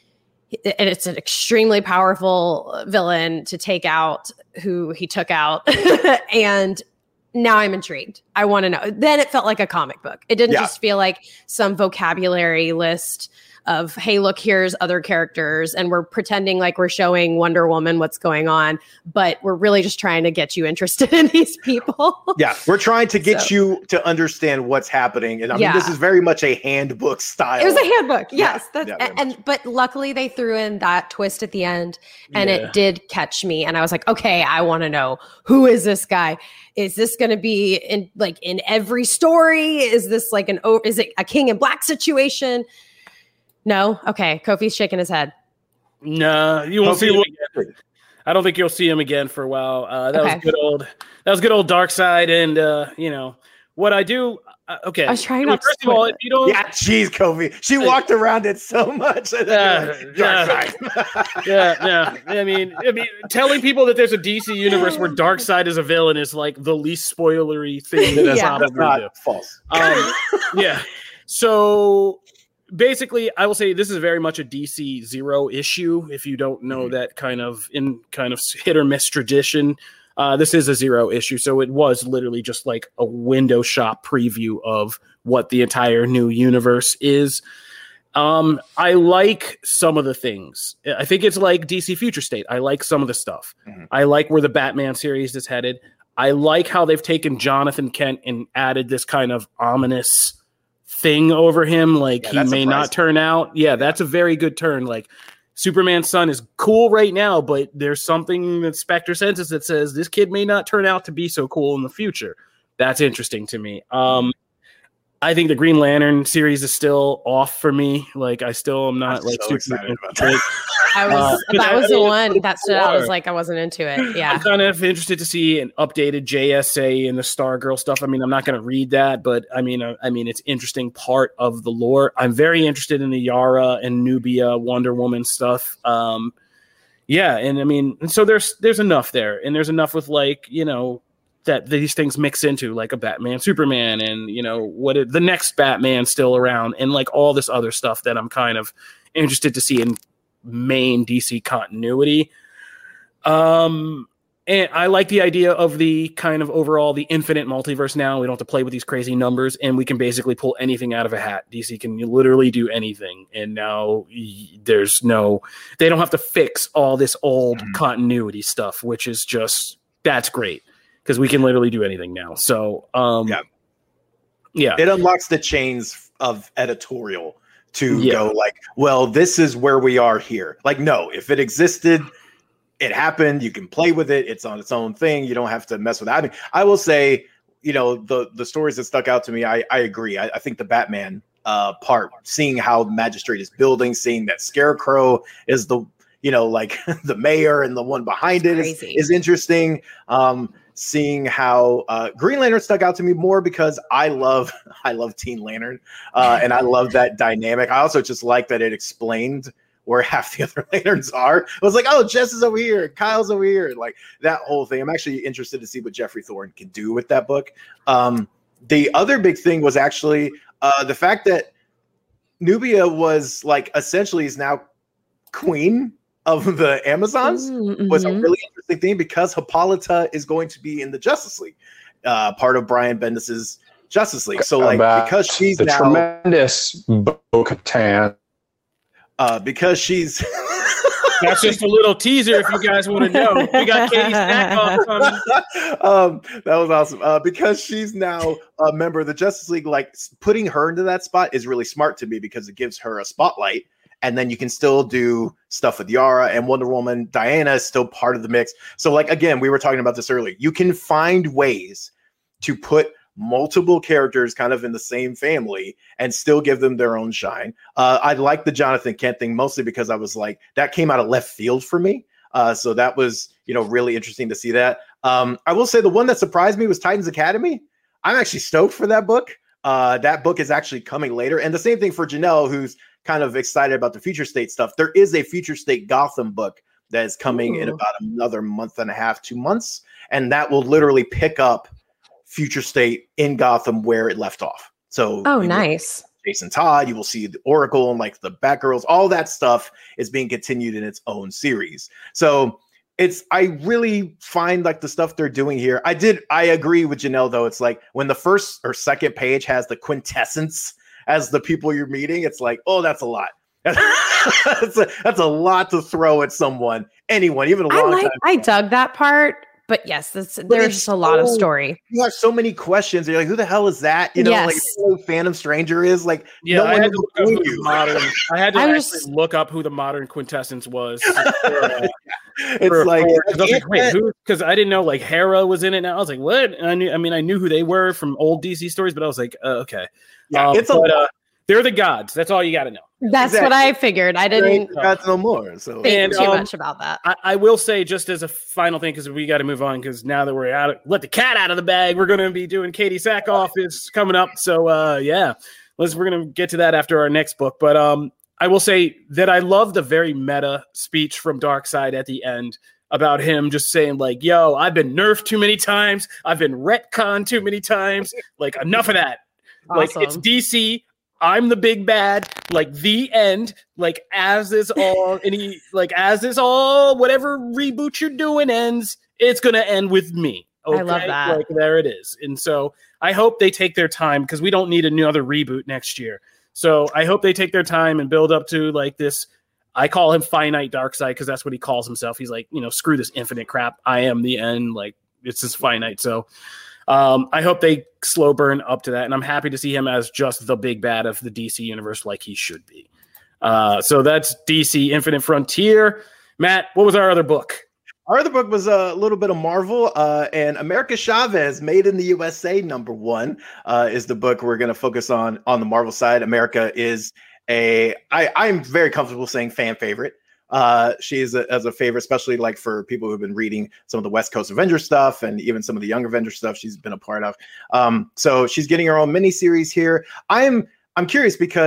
and it's an extremely powerful villain to take out who he took out. And now I'm intrigued. I want to know. Then it felt like a comic book. It didn't yeah. just feel like some vocabulary list of, hey, look, here's other characters, and we're pretending like we're showing Wonder Woman what's going on, but we're really just trying to get you interested in these people. Yeah, we're trying to get so. you to understand what's happening. And I yeah. mean, this is very much a handbook style. It was a handbook, yes. Yeah, that's, yeah, and, and but luckily they threw in that twist at the end, and yeah. it did catch me. And I was like, okay, I want to know, who is this guy? Is this going to be in like in every story? Is this like an, is it a King in Black situation? No? Okay. Kofi's shaking his head. No, you won't Kofi see him will- again. I don't think you'll see him again for a while. Uh, that Okay. was good old. That was good old Darkseid, and uh, you know what I do. Uh, okay, I was trying Well, not to First of all, spoil if it. you don't, Yeah, jeez, Kofi. She walked around it so much. And then Yeah, you're like, Dark yeah. side. yeah, yeah. I mean, I mean, telling people that there's a D C universe where Darkseid is a villain is like the least spoilery thing that that's Yeah. not That's ever do. not false. Um, yeah. So basically, I will say this is very much a D C Zero issue. If you don't know Mm-hmm. that kind of in kind of hit or miss tradition, uh, this is a Zero issue. So it was literally just like a window shop preview of what the entire new universe is. Um, I like some of the things. I think it's like D C Future State. I like some of the stuff. Mm-hmm. I like where the Batman series is headed. I like how they've taken Jonathan Kent and added this kind of ominous thing over him. Like Yeah, he that's may surprising. not turn out. Yeah, that's a very good turn. Like Superman's son is cool right now, but there's something that Spectre senses that says this kid may not turn out to be so cool in the future. That's interesting to me. Um, I think the Green Lantern series is still off for me. Like I still am not I'm like so super excited about that. like, I was, Uh, that was the I- one that stood out. I was Sure. like, I wasn't into it. Yeah. I'm kind of interested to see an updated J S A and the Stargirl stuff. I mean, I'm not going to read that, but I mean, uh, I mean, it's interesting part of the lore. I'm very interested in the Yara and Nubia Wonder Woman stuff. Um, Yeah, and I mean, so there's there's enough there, and there's enough with like you know that these things mix into like a Batman, Superman, and you know what it, the next Batman still around, and like all this other stuff that I'm kind of interested to see in main D C continuity. Um, and I like the idea of the kind of overall the infinite multiverse. Now we don't have to play with these crazy numbers, and we can basically pull anything out of a hat. D C can literally do anything, and now y- there's no, they don't have to fix all this old mm-hmm. continuity stuff, which is just that's great because we can literally do anything now. So um, yeah, yeah, it unlocks the chains of editorial to yeah. go like, well, this is where we are here. Like, no, if it existed. It happened. You can play with it. It's on its own thing. You don't have to mess with that. I mean, I will say, you know, the the stories that stuck out to me, I, I agree. I, I think the Batman uh, part, seeing how Magistrate is building, seeing that Scarecrow is the, you know, like the mayor and the one behind it is, is interesting. Um, seeing how uh, Green Lantern stuck out to me more because I love I love Teen Lantern uh, and I love that dynamic. I also just like that it explained where half the other lanterns are. I was like, oh, Jess is over here, Kyle's over here, like that whole thing. I'm actually interested to see what Jeffrey Thorne can do with that book. Um, the other big thing was actually uh, the fact that Nubia was like essentially is now queen of the Amazons mm-hmm. was a really interesting thing because Hippolyta is going to be in the Justice League, uh, part of Brian Bendis's Justice League. So like About because she's the now tremendous Bo-Katan. Uh, because she's that's just a little teaser if you guys want to know. We got Katie Sackhoff coming. um, that was awesome. Uh, because she's now a member of the Justice League, like putting her into that spot is really smart to me because it gives her a spotlight. And then you can still do stuff with Yara and Wonder Woman. Diana is still part of the mix. So like, again, we were talking about this earlier. You can find ways to put multiple characters kind of in the same family and still give them their own shine. Uh, I like the Jonathan Kent thing mostly because I was like, that came out of left field for me. Uh, so that was, you know, really interesting to see that. Um, I will say the one that surprised me was Titans Academy. I'm actually stoked for that book. Uh, that book is actually coming later. And the same thing for Janelle, who's kind of excited about the Future State stuff. There is a Future State Gotham book that is coming Ooh. in about another month and a half, two months. And that will literally pick up Future State in Gotham where it left off. So oh, nice. Jason Todd, you will see the Oracle and like the Batgirls, all that stuff is being continued in its own series. So it's, I really find like the stuff they're doing here. I did, I agree with Janelle though. It's like when the first or second page has the quintessence as the people you're meeting, it's like, oh, that's a lot. that's, a, that's a lot to throw at someone, anyone, even a long I like, time. I dug that part. But yes, that's, there's just a lot so, of story. You have so many questions. You're like, who the hell is that? You know, yes. like who Phantom Stranger is. Like, yeah, no I, one had to look up who you. the modern, I had to I actually was, look up who the modern quintessence was. For, uh, it's for, like, because I, like, wait, who? Because I didn't know like Hera was in it. Now I was like, what? And I knew. I mean, I knew who they were from old D C stories, but I was like, uh, okay, yeah, um, it's but, a. Uh, they're the gods. That's all you got to know. That's exactly. what I figured. I didn't got no more. So think and, too um, much about that. I, I will say, just as a final thing, because we got to move on. Because now that we're out, of, let the cat out of the bag. We're going to be doing Katie Sackhoff is coming up. So uh, yeah, let's. We're going to get to that after our next book. But um, I will say that I love the very meta speech from Darkseid at the end about him just saying like, "Yo, I've been nerfed too many times. I've been retconned too many times. Like enough of that. Awesome. Like it's D C." I'm the big bad, like the end, like as this all, any, like as this all, whatever reboot you're doing ends, it's going to end with me. Okay? I love that. Like there it is. And so I hope they take their time because we don't need another reboot next year. So I hope they take their time and build up to like this. I call him Finite Darkseid because that's what he calls himself. He's like, you know, screw this infinite crap. I am the end. Like it's just finite. So Um, I hope they slow burn up to that, and I'm happy to see him as just the big bad of the D C universe like he should be. Uh, so that's D C Infinite Frontier. Matt, what was our other book? Our other book was a little bit of Marvel, uh, and America Chavez, Made in the U S A, number one, uh, is the book we're going to focus on on the Marvel side. America is a, I, I'm very comfortable saying fan favorite. Uh, she is a, as a favorite, especially like for people who've been reading some of the West Coast Avengers stuff and even some of the Young Avengers stuff she's been a part of. Um, so she's getting her own miniseries here. I'm I'm curious because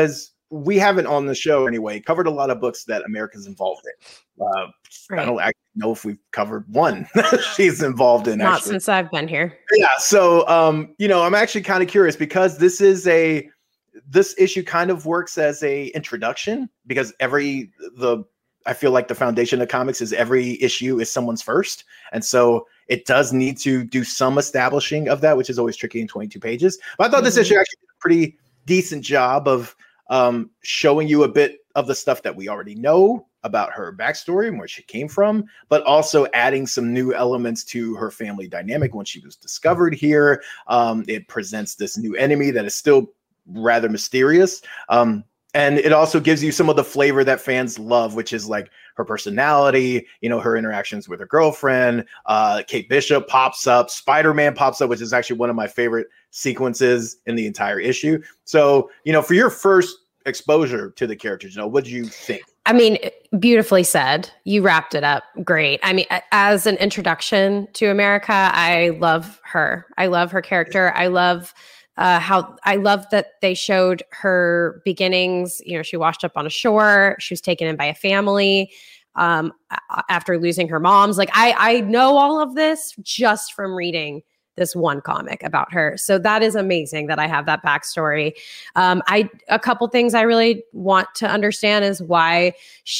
we haven't on the show anyway covered a lot of books that America's involved in. Uh, right. I don't actually know if we've covered one she's involved in. Not actually. Since I've been here. Yeah. So, um, you know, I'm actually kind of curious because this is a, this issue kind of works as a introduction because every, the, I feel like the foundation of comics is every issue is someone's first. And so it does need to do some establishing of that, which is always tricky in twenty-two pages. But I thought mm-hmm. this issue actually did a pretty decent job of um, showing you a bit of the stuff that we already know about her backstory and where she came from, but also adding some new elements to her family dynamic when she was discovered here. Um, it presents this new enemy that is still rather mysterious. Um, and it also gives you some of the flavor that fans love, which is like her personality, you know, her interactions with her girlfriend. Uh, Kate Bishop pops up, Spider-Man pops up, which is actually one of my favorite sequences in the entire issue. So, you know, for your first exposure to the characters, you know, what do you think? I mean, beautifully said. You wrapped it up great. I mean, as an introduction to America, I love her. I love her character. I love uh, how I love that they showed her beginnings. You know, she washed up on a shore. She was taken in by a family um, after losing her moms. Like I, I know all of this just from reading this one comic about her. So that is amazing that I have that backstory. Um, I a couple things I really want to understand is why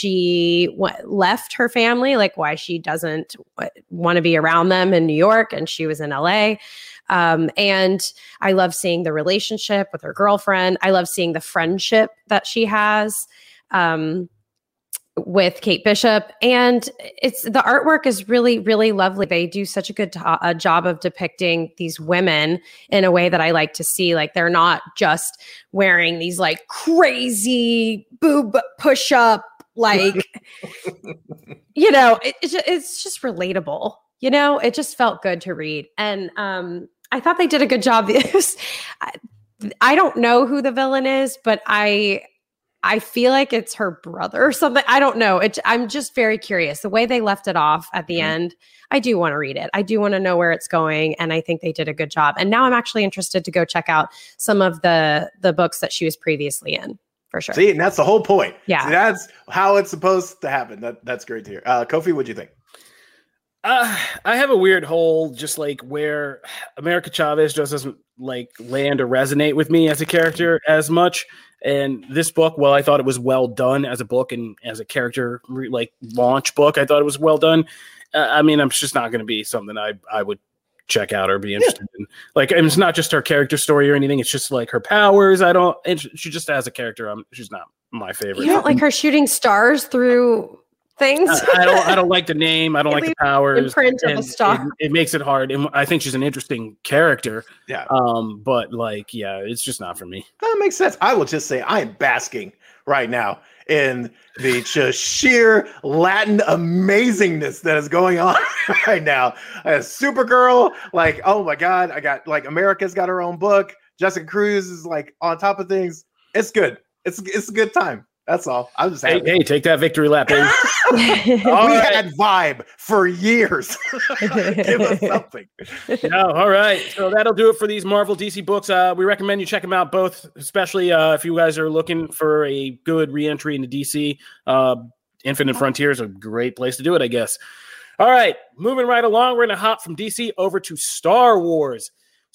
she w- left her family, like why she doesn't w- want to be around them in New York and she was in L A. Um, and I love seeing the relationship with her girlfriend. I love seeing the friendship that she has. Um, with Kate Bishop, and it's the artwork is really, really lovely. They do such a good to- a job of depicting these women in a way that I like to see. Like they're not just wearing these like crazy boob push up, like, you know, it, it's, just, it's just relatable. You know, it just felt good to read. And um, I thought they did a good job. I, I don't know who the villain is, but I, I feel like it's her brother or something. I don't know. It, I'm just very curious. The way they left it off at the mm-hmm. end, I do want to read it. I do want to know where it's going. And I think they did a good job. And now I'm actually interested to go check out some of the the books that she was previously in, for sure. See, and that's the whole point. Yeah. See, that's how it's supposed to happen. That That's great to hear. Uh, Kofi, what'd you think? Uh, I have a weird hole, just like where America Chavez just doesn't like land or resonate with me as a character as much. And this book, well, I thought it was well done as a book and as a character like launch book. I thought it was well done. Uh, I mean, I'm just not going to be something I I would check out or be interested yeah. in. Like, and it's not just her character story or anything. It's just like her powers. I don't. She just as a character, I'm she's not my favorite. You don't like her shooting stars through things. I, I don't. I don't like the name. I don't like the powers. Imprint of a star. It, it makes it hard. And I think she's an interesting character. Yeah. Um. But like, yeah, it's just not for me. That makes sense. I will just say I am basking right now in the just sheer Latin amazingness that is going on right now. As Supergirl, like, oh my God, I got like America's got her own book. Jessica Cruz is like on top of things. It's good. It's it's a good time. That's all. I'm just hey, hey, take that victory lap, baby. we right. had vibe for years. Give us something. Yeah, all right. So that'll do it for these Marvel D C books. Uh, we recommend you check them out both, especially uh, if you guys are looking for a good re-entry into D C. Uh, Infinite Frontier is a great place to do it, I guess. All right, moving right along, we're going to hop from D C over to Star Wars.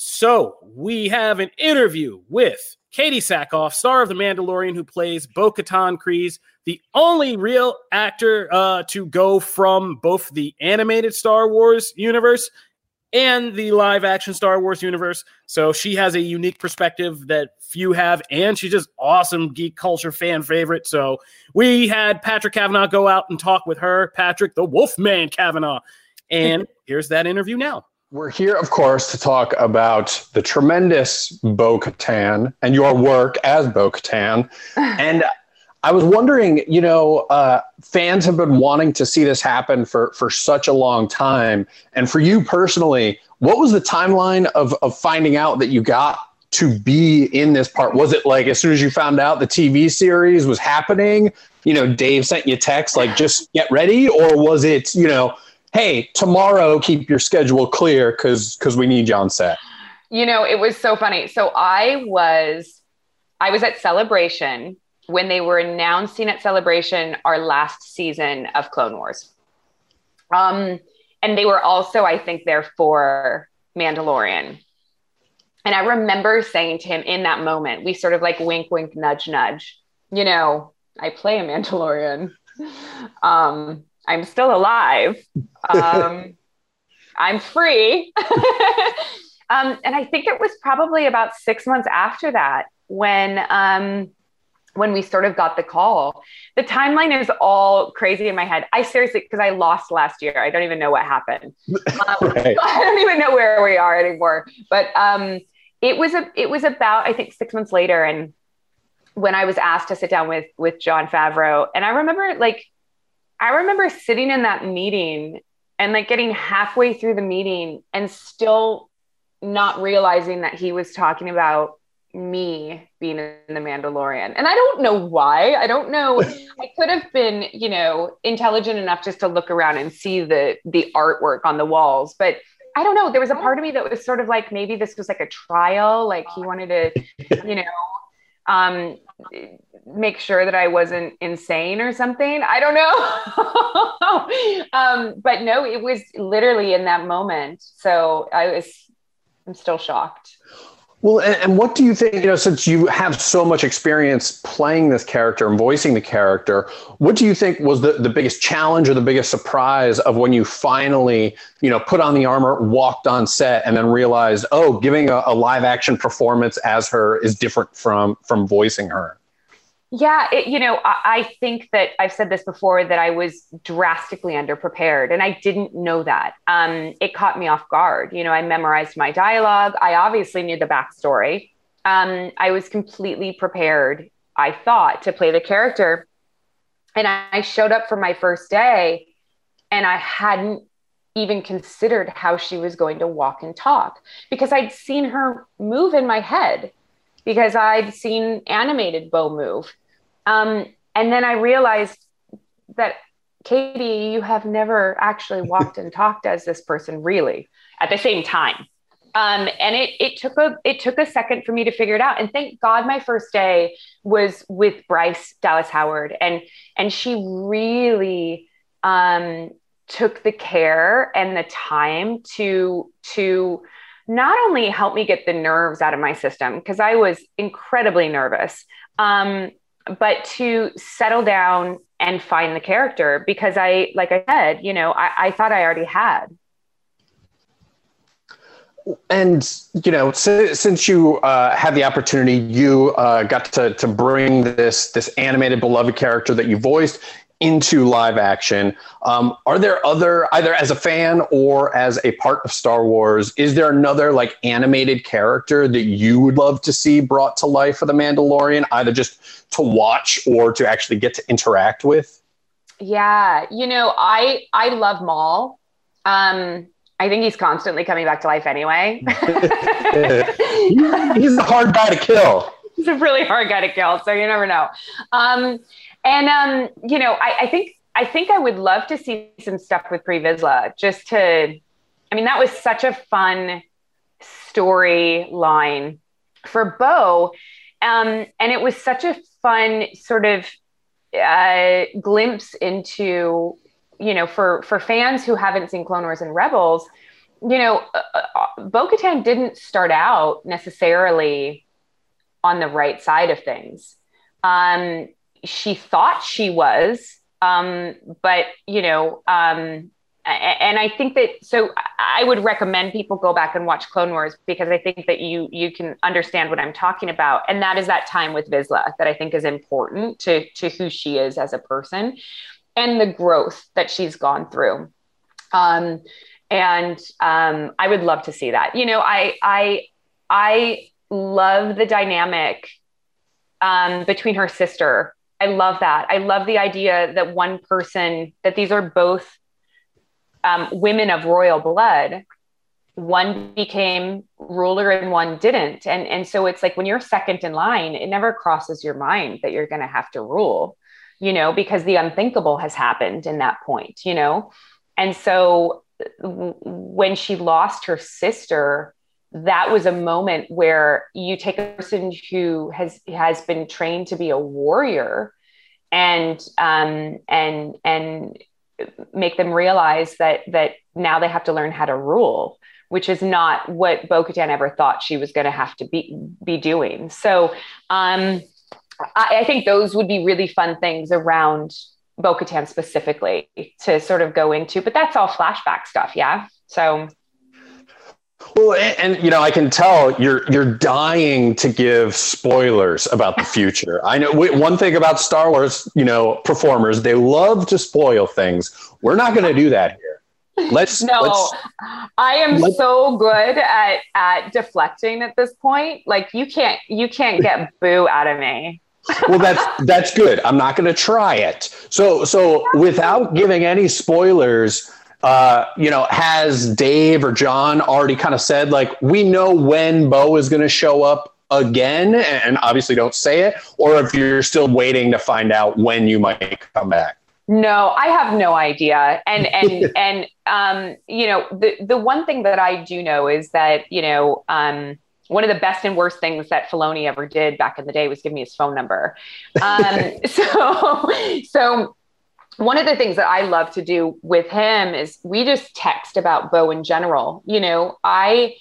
So we have an interview with Katie Sackhoff, star of The Mandalorian, who plays Bo-Katan Kryze, the only real actor uh, to go from both the animated Star Wars universe and the live-action Star Wars universe. So she has a unique perspective that few have, and she's just awesome geek culture fan favorite. So we had Patrick Kavanaugh go out and talk with her, Patrick the Wolfman Kavanaugh. And here's that interview now. We're here, of course, to talk about the tremendous Bo-Katan and your work as Bo-Katan. And I was wondering, you know, uh, fans have been wanting to see this happen for, for such a long time. And for you personally, what was the timeline of, of finding out that you got to be in this part? Was it like as soon as you found out the T V series was happening, you know, Dave sent you text like, just get ready? Or was it, you know, hey, tomorrow, keep your schedule clear because because we need you on set? You know, it was so funny. So I was, I was at Celebration when they were announcing at Celebration our last season of Clone Wars. Um, and they were also, I think, there for Mandalorian. And I remember saying to him in that moment, we sort of like wink, wink, nudge, nudge, you know, I play a Mandalorian. Um, I'm still alive. Um, I'm free. um, and I think it was probably about six months after that when, um, when we sort of got the call. The timeline is all crazy in my head. I seriously, because I lost last year. I don't even know what happened. Um, right. I don't even know where we are anymore. But um, it was a, it was about, I think, six months later. And when I was asked to sit down with, with Jon Favreau, and I remember like, I remember sitting in that meeting and like getting halfway through the meeting and still not realizing that he was talking about me being in The Mandalorian. And I don't know why. I don't know. I could have been, you know, intelligent enough just to look around and see the the artwork on the walls. But I don't know. There was a part of me that was sort of like, maybe this was like a trial. Like he wanted to, you know, um, make sure that I wasn't insane or something. I don't know. um, but no, it was literally in that moment. So I was, I'm still shocked. Well, and, and what do you think, you know, since you have so much experience playing this character and voicing the character, what do you think was the, the biggest challenge or the biggest surprise of when you finally, you know, put on the armor, walked on set, and then realized, oh, giving a, a live action performance as her is different from from voicing her? Yeah, it, you know, I, I think that I've said this before, that I was drastically underprepared, and I didn't know that. Um, it caught me off guard. You know, I memorized my dialogue. I obviously knew the backstory. Um, I was completely prepared, I thought, to play the character. And I, I showed up for my first day, and I hadn't even considered how she was going to walk and talk, because I'd seen her move in my head, because I'd seen animated Bo move. Um, and then I realized that, Katie, you have never actually walked and talked as this person really at the same time. Um, and it it took a it took a second for me to figure it out. And thank God my first day was with Bryce Dallas Howard. And, and she really um, took the care and the time to, to not only help me get the nerves out of my system, because I was incredibly nervous, um, but to settle down and find the character, because I, like I said, you know, I, I thought I already had. And, you know, since, since you uh, had the opportunity, you uh, got to, to bring this, this animated beloved character that you voiced into live action. Um, are there other, either as a fan or as a part of Star Wars, is there another like animated character that you would love to see brought to life for The Mandalorian, either just to watch or to actually get to interact with? Yeah. You know, I, I love Maul. Um, I think he's constantly coming back to life anyway. He's a hard guy to kill. He's a really hard guy to kill, so you never know. Um, and um, you know, I, I think I think I would love to see some stuff with Pre Vizsla, just to. I mean, that was such a fun storyline for Bo, um, and it was such a fun sort of uh, glimpse into, you know, for for fans who haven't seen Clone Wars and Rebels, you know, uh, uh, Bo-Katan didn't start out necessarily on the right side of things. Um, she thought she was, um, but, you know, um, and I think that, so I would recommend people go back and watch Clone Wars, because I think that you you can understand what I'm talking about. And that is that time with Vizsla that I think is important to, to who she is as a person and the growth that she's gone through. Um, and um, I would love to see that. You know, I, I, I love the dynamic um, between her sister. I love that. I love the idea that one person, that these are both um, women of royal blood. One became ruler and one didn't. And, and so it's like, when you're second in line, it never crosses your mind that you're going to have to rule, you know, because the unthinkable has happened in that point, you know? And so w- when she lost her sister, that was a moment where you take a person who has has been trained to be a warrior and um, and and make them realize that that now they have to learn how to rule, which is not what Bo-Katan ever thought she was going to have to be be doing. So um, I, I think those would be really fun things around Bo-Katan specifically to sort of go into, but that's all flashback stuff. Yeah. So. Well, and, and you know, I can tell you're you're dying to give spoilers about the future. I know w- one thing about Star Wars, you know, performers, they love to spoil things. We're not going to do that here. Let's no. Let's, I am let's, so good at at deflecting at this point. Like you can't you can't get boo out of me. Well, that's that's good. I'm not going to try it. So so without giving any spoilers. Uh, you know, has Dave or John already kind of said, like, we know when Bo is going to show up again, and obviously don't say it, or if you're still waiting to find out when you might come back? No, I have no idea. And, and, and, um, you know, the, the one thing that I do know is that, you know, um, one of the best and worst things that Filoni ever did back in the day was give me his phone number. Um, so, so, one of the things that I love to do with him is we just text about Bo in general. You know, I,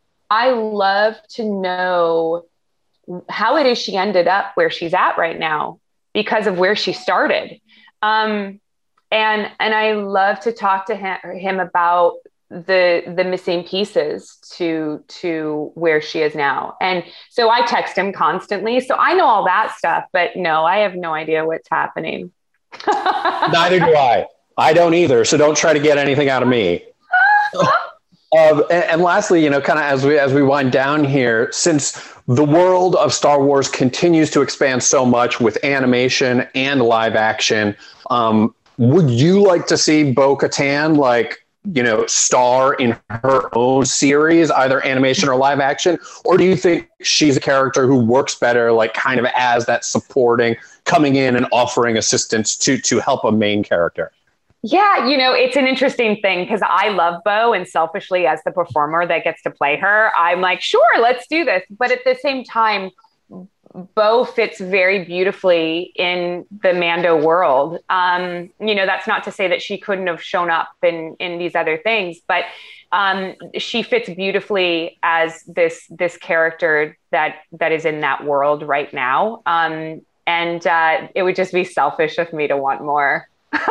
I love to know how it is she ended up where she's at right now because of where she started. Um, and, and I love to talk to him, him about the, the missing pieces to, to where she is now. And so I text him constantly. So I know all that stuff, but no, I have no idea what's happening. Neither do I. I don't either. So don't try to get anything out of me. Uh, and, and lastly, you know, kind of as we as we wind down here, since the world of Star Wars continues to expand so much with animation and live action, um, would you like to see Bo-Katan like, you know, star in her own series, either animation or live action? Or do you think she's a character who works better, like kind of as that supporting, coming in and offering assistance to to help a main character? Yeah, you know, it's an interesting thing because I love Bo, and selfishly as the performer that gets to play her, I'm like, sure, let's do this. But at the same time, Bo fits very beautifully in the Mando world. Um, you know, that's not to say that she couldn't have shown up in, in these other things, but um, she fits beautifully as this this character that that is in that world right now. Um, and uh, it would just be selfish of me to want more.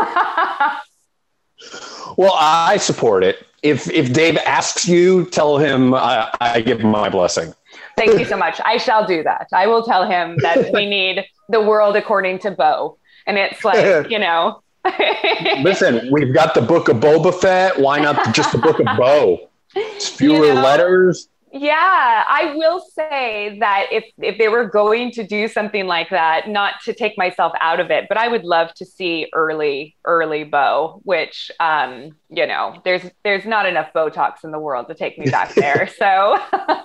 Well, I support it. If if Dave asks you, tell him I, I give him my blessing. Thank you so much. I shall do that. I will tell him that we need the world according to Bo. And it's like, you know. Listen, we've got the book of Boba Fett. Why not just the book of Bo? It's fewer you know, letters. Yeah, I will say that if, if they were going to do something like that, not to take myself out of it, but I would love to see early, early Bo, which, um, you know, there's there's not enough Botox in the world to take me back there. So...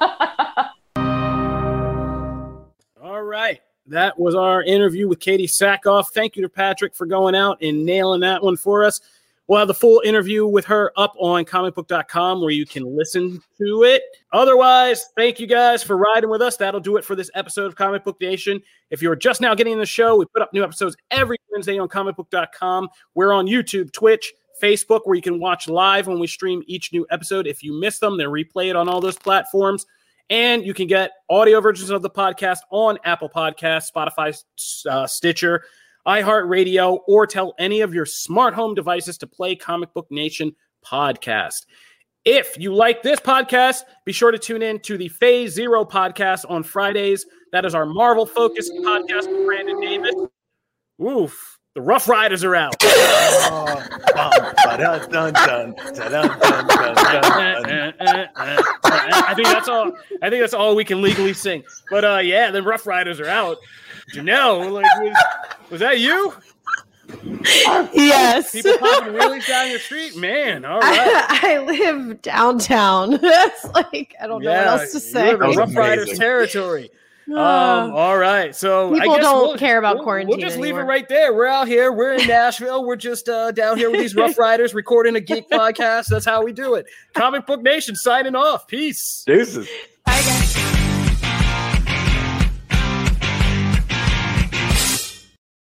All right. That was our interview with Katee Sackhoff. Thank you to Patrick for going out and nailing that one for us. We'll have the full interview with her up on comic book dot com where you can listen to it. Otherwise, thank you guys for riding with us. That'll do it for this episode of Comic Book Nation. If you're just now getting in the show, we put up new episodes every Wednesday on comic book dot com. We're on YouTube, Twitch, Facebook, where you can watch live when we stream each new episode. If you miss them, they're replayed on all those platforms. And you can get audio versions of the podcast on Apple Podcasts, Spotify, uh, Stitcher, iHeartRadio, or tell any of your smart home devices to play Comic Book Nation podcast. If you like this podcast, be sure to tune in to the Phase Zero podcast on Fridays. That is our Marvel-focused podcast with Brandon Davis. Oof. The Rough Riders are out. I think that's all. I think that's all we can legally sing. But uh, yeah, the Rough Riders are out. Janelle, like, was, was that you? Yes. People popping wheelies down your street, man. All right. I, I live downtown. It's like I don't know yeah, what else to say. You live in Rough Riders territory. Um, all right. So People I guess don't we'll, care about we'll, quarantine We'll just leave it anymore. right there. We're out here. We're in Nashville. We're just uh, down here with these Rough Riders recording a geek podcast. That's how we do it. Comic Book Nation signing off. Peace. Deuces.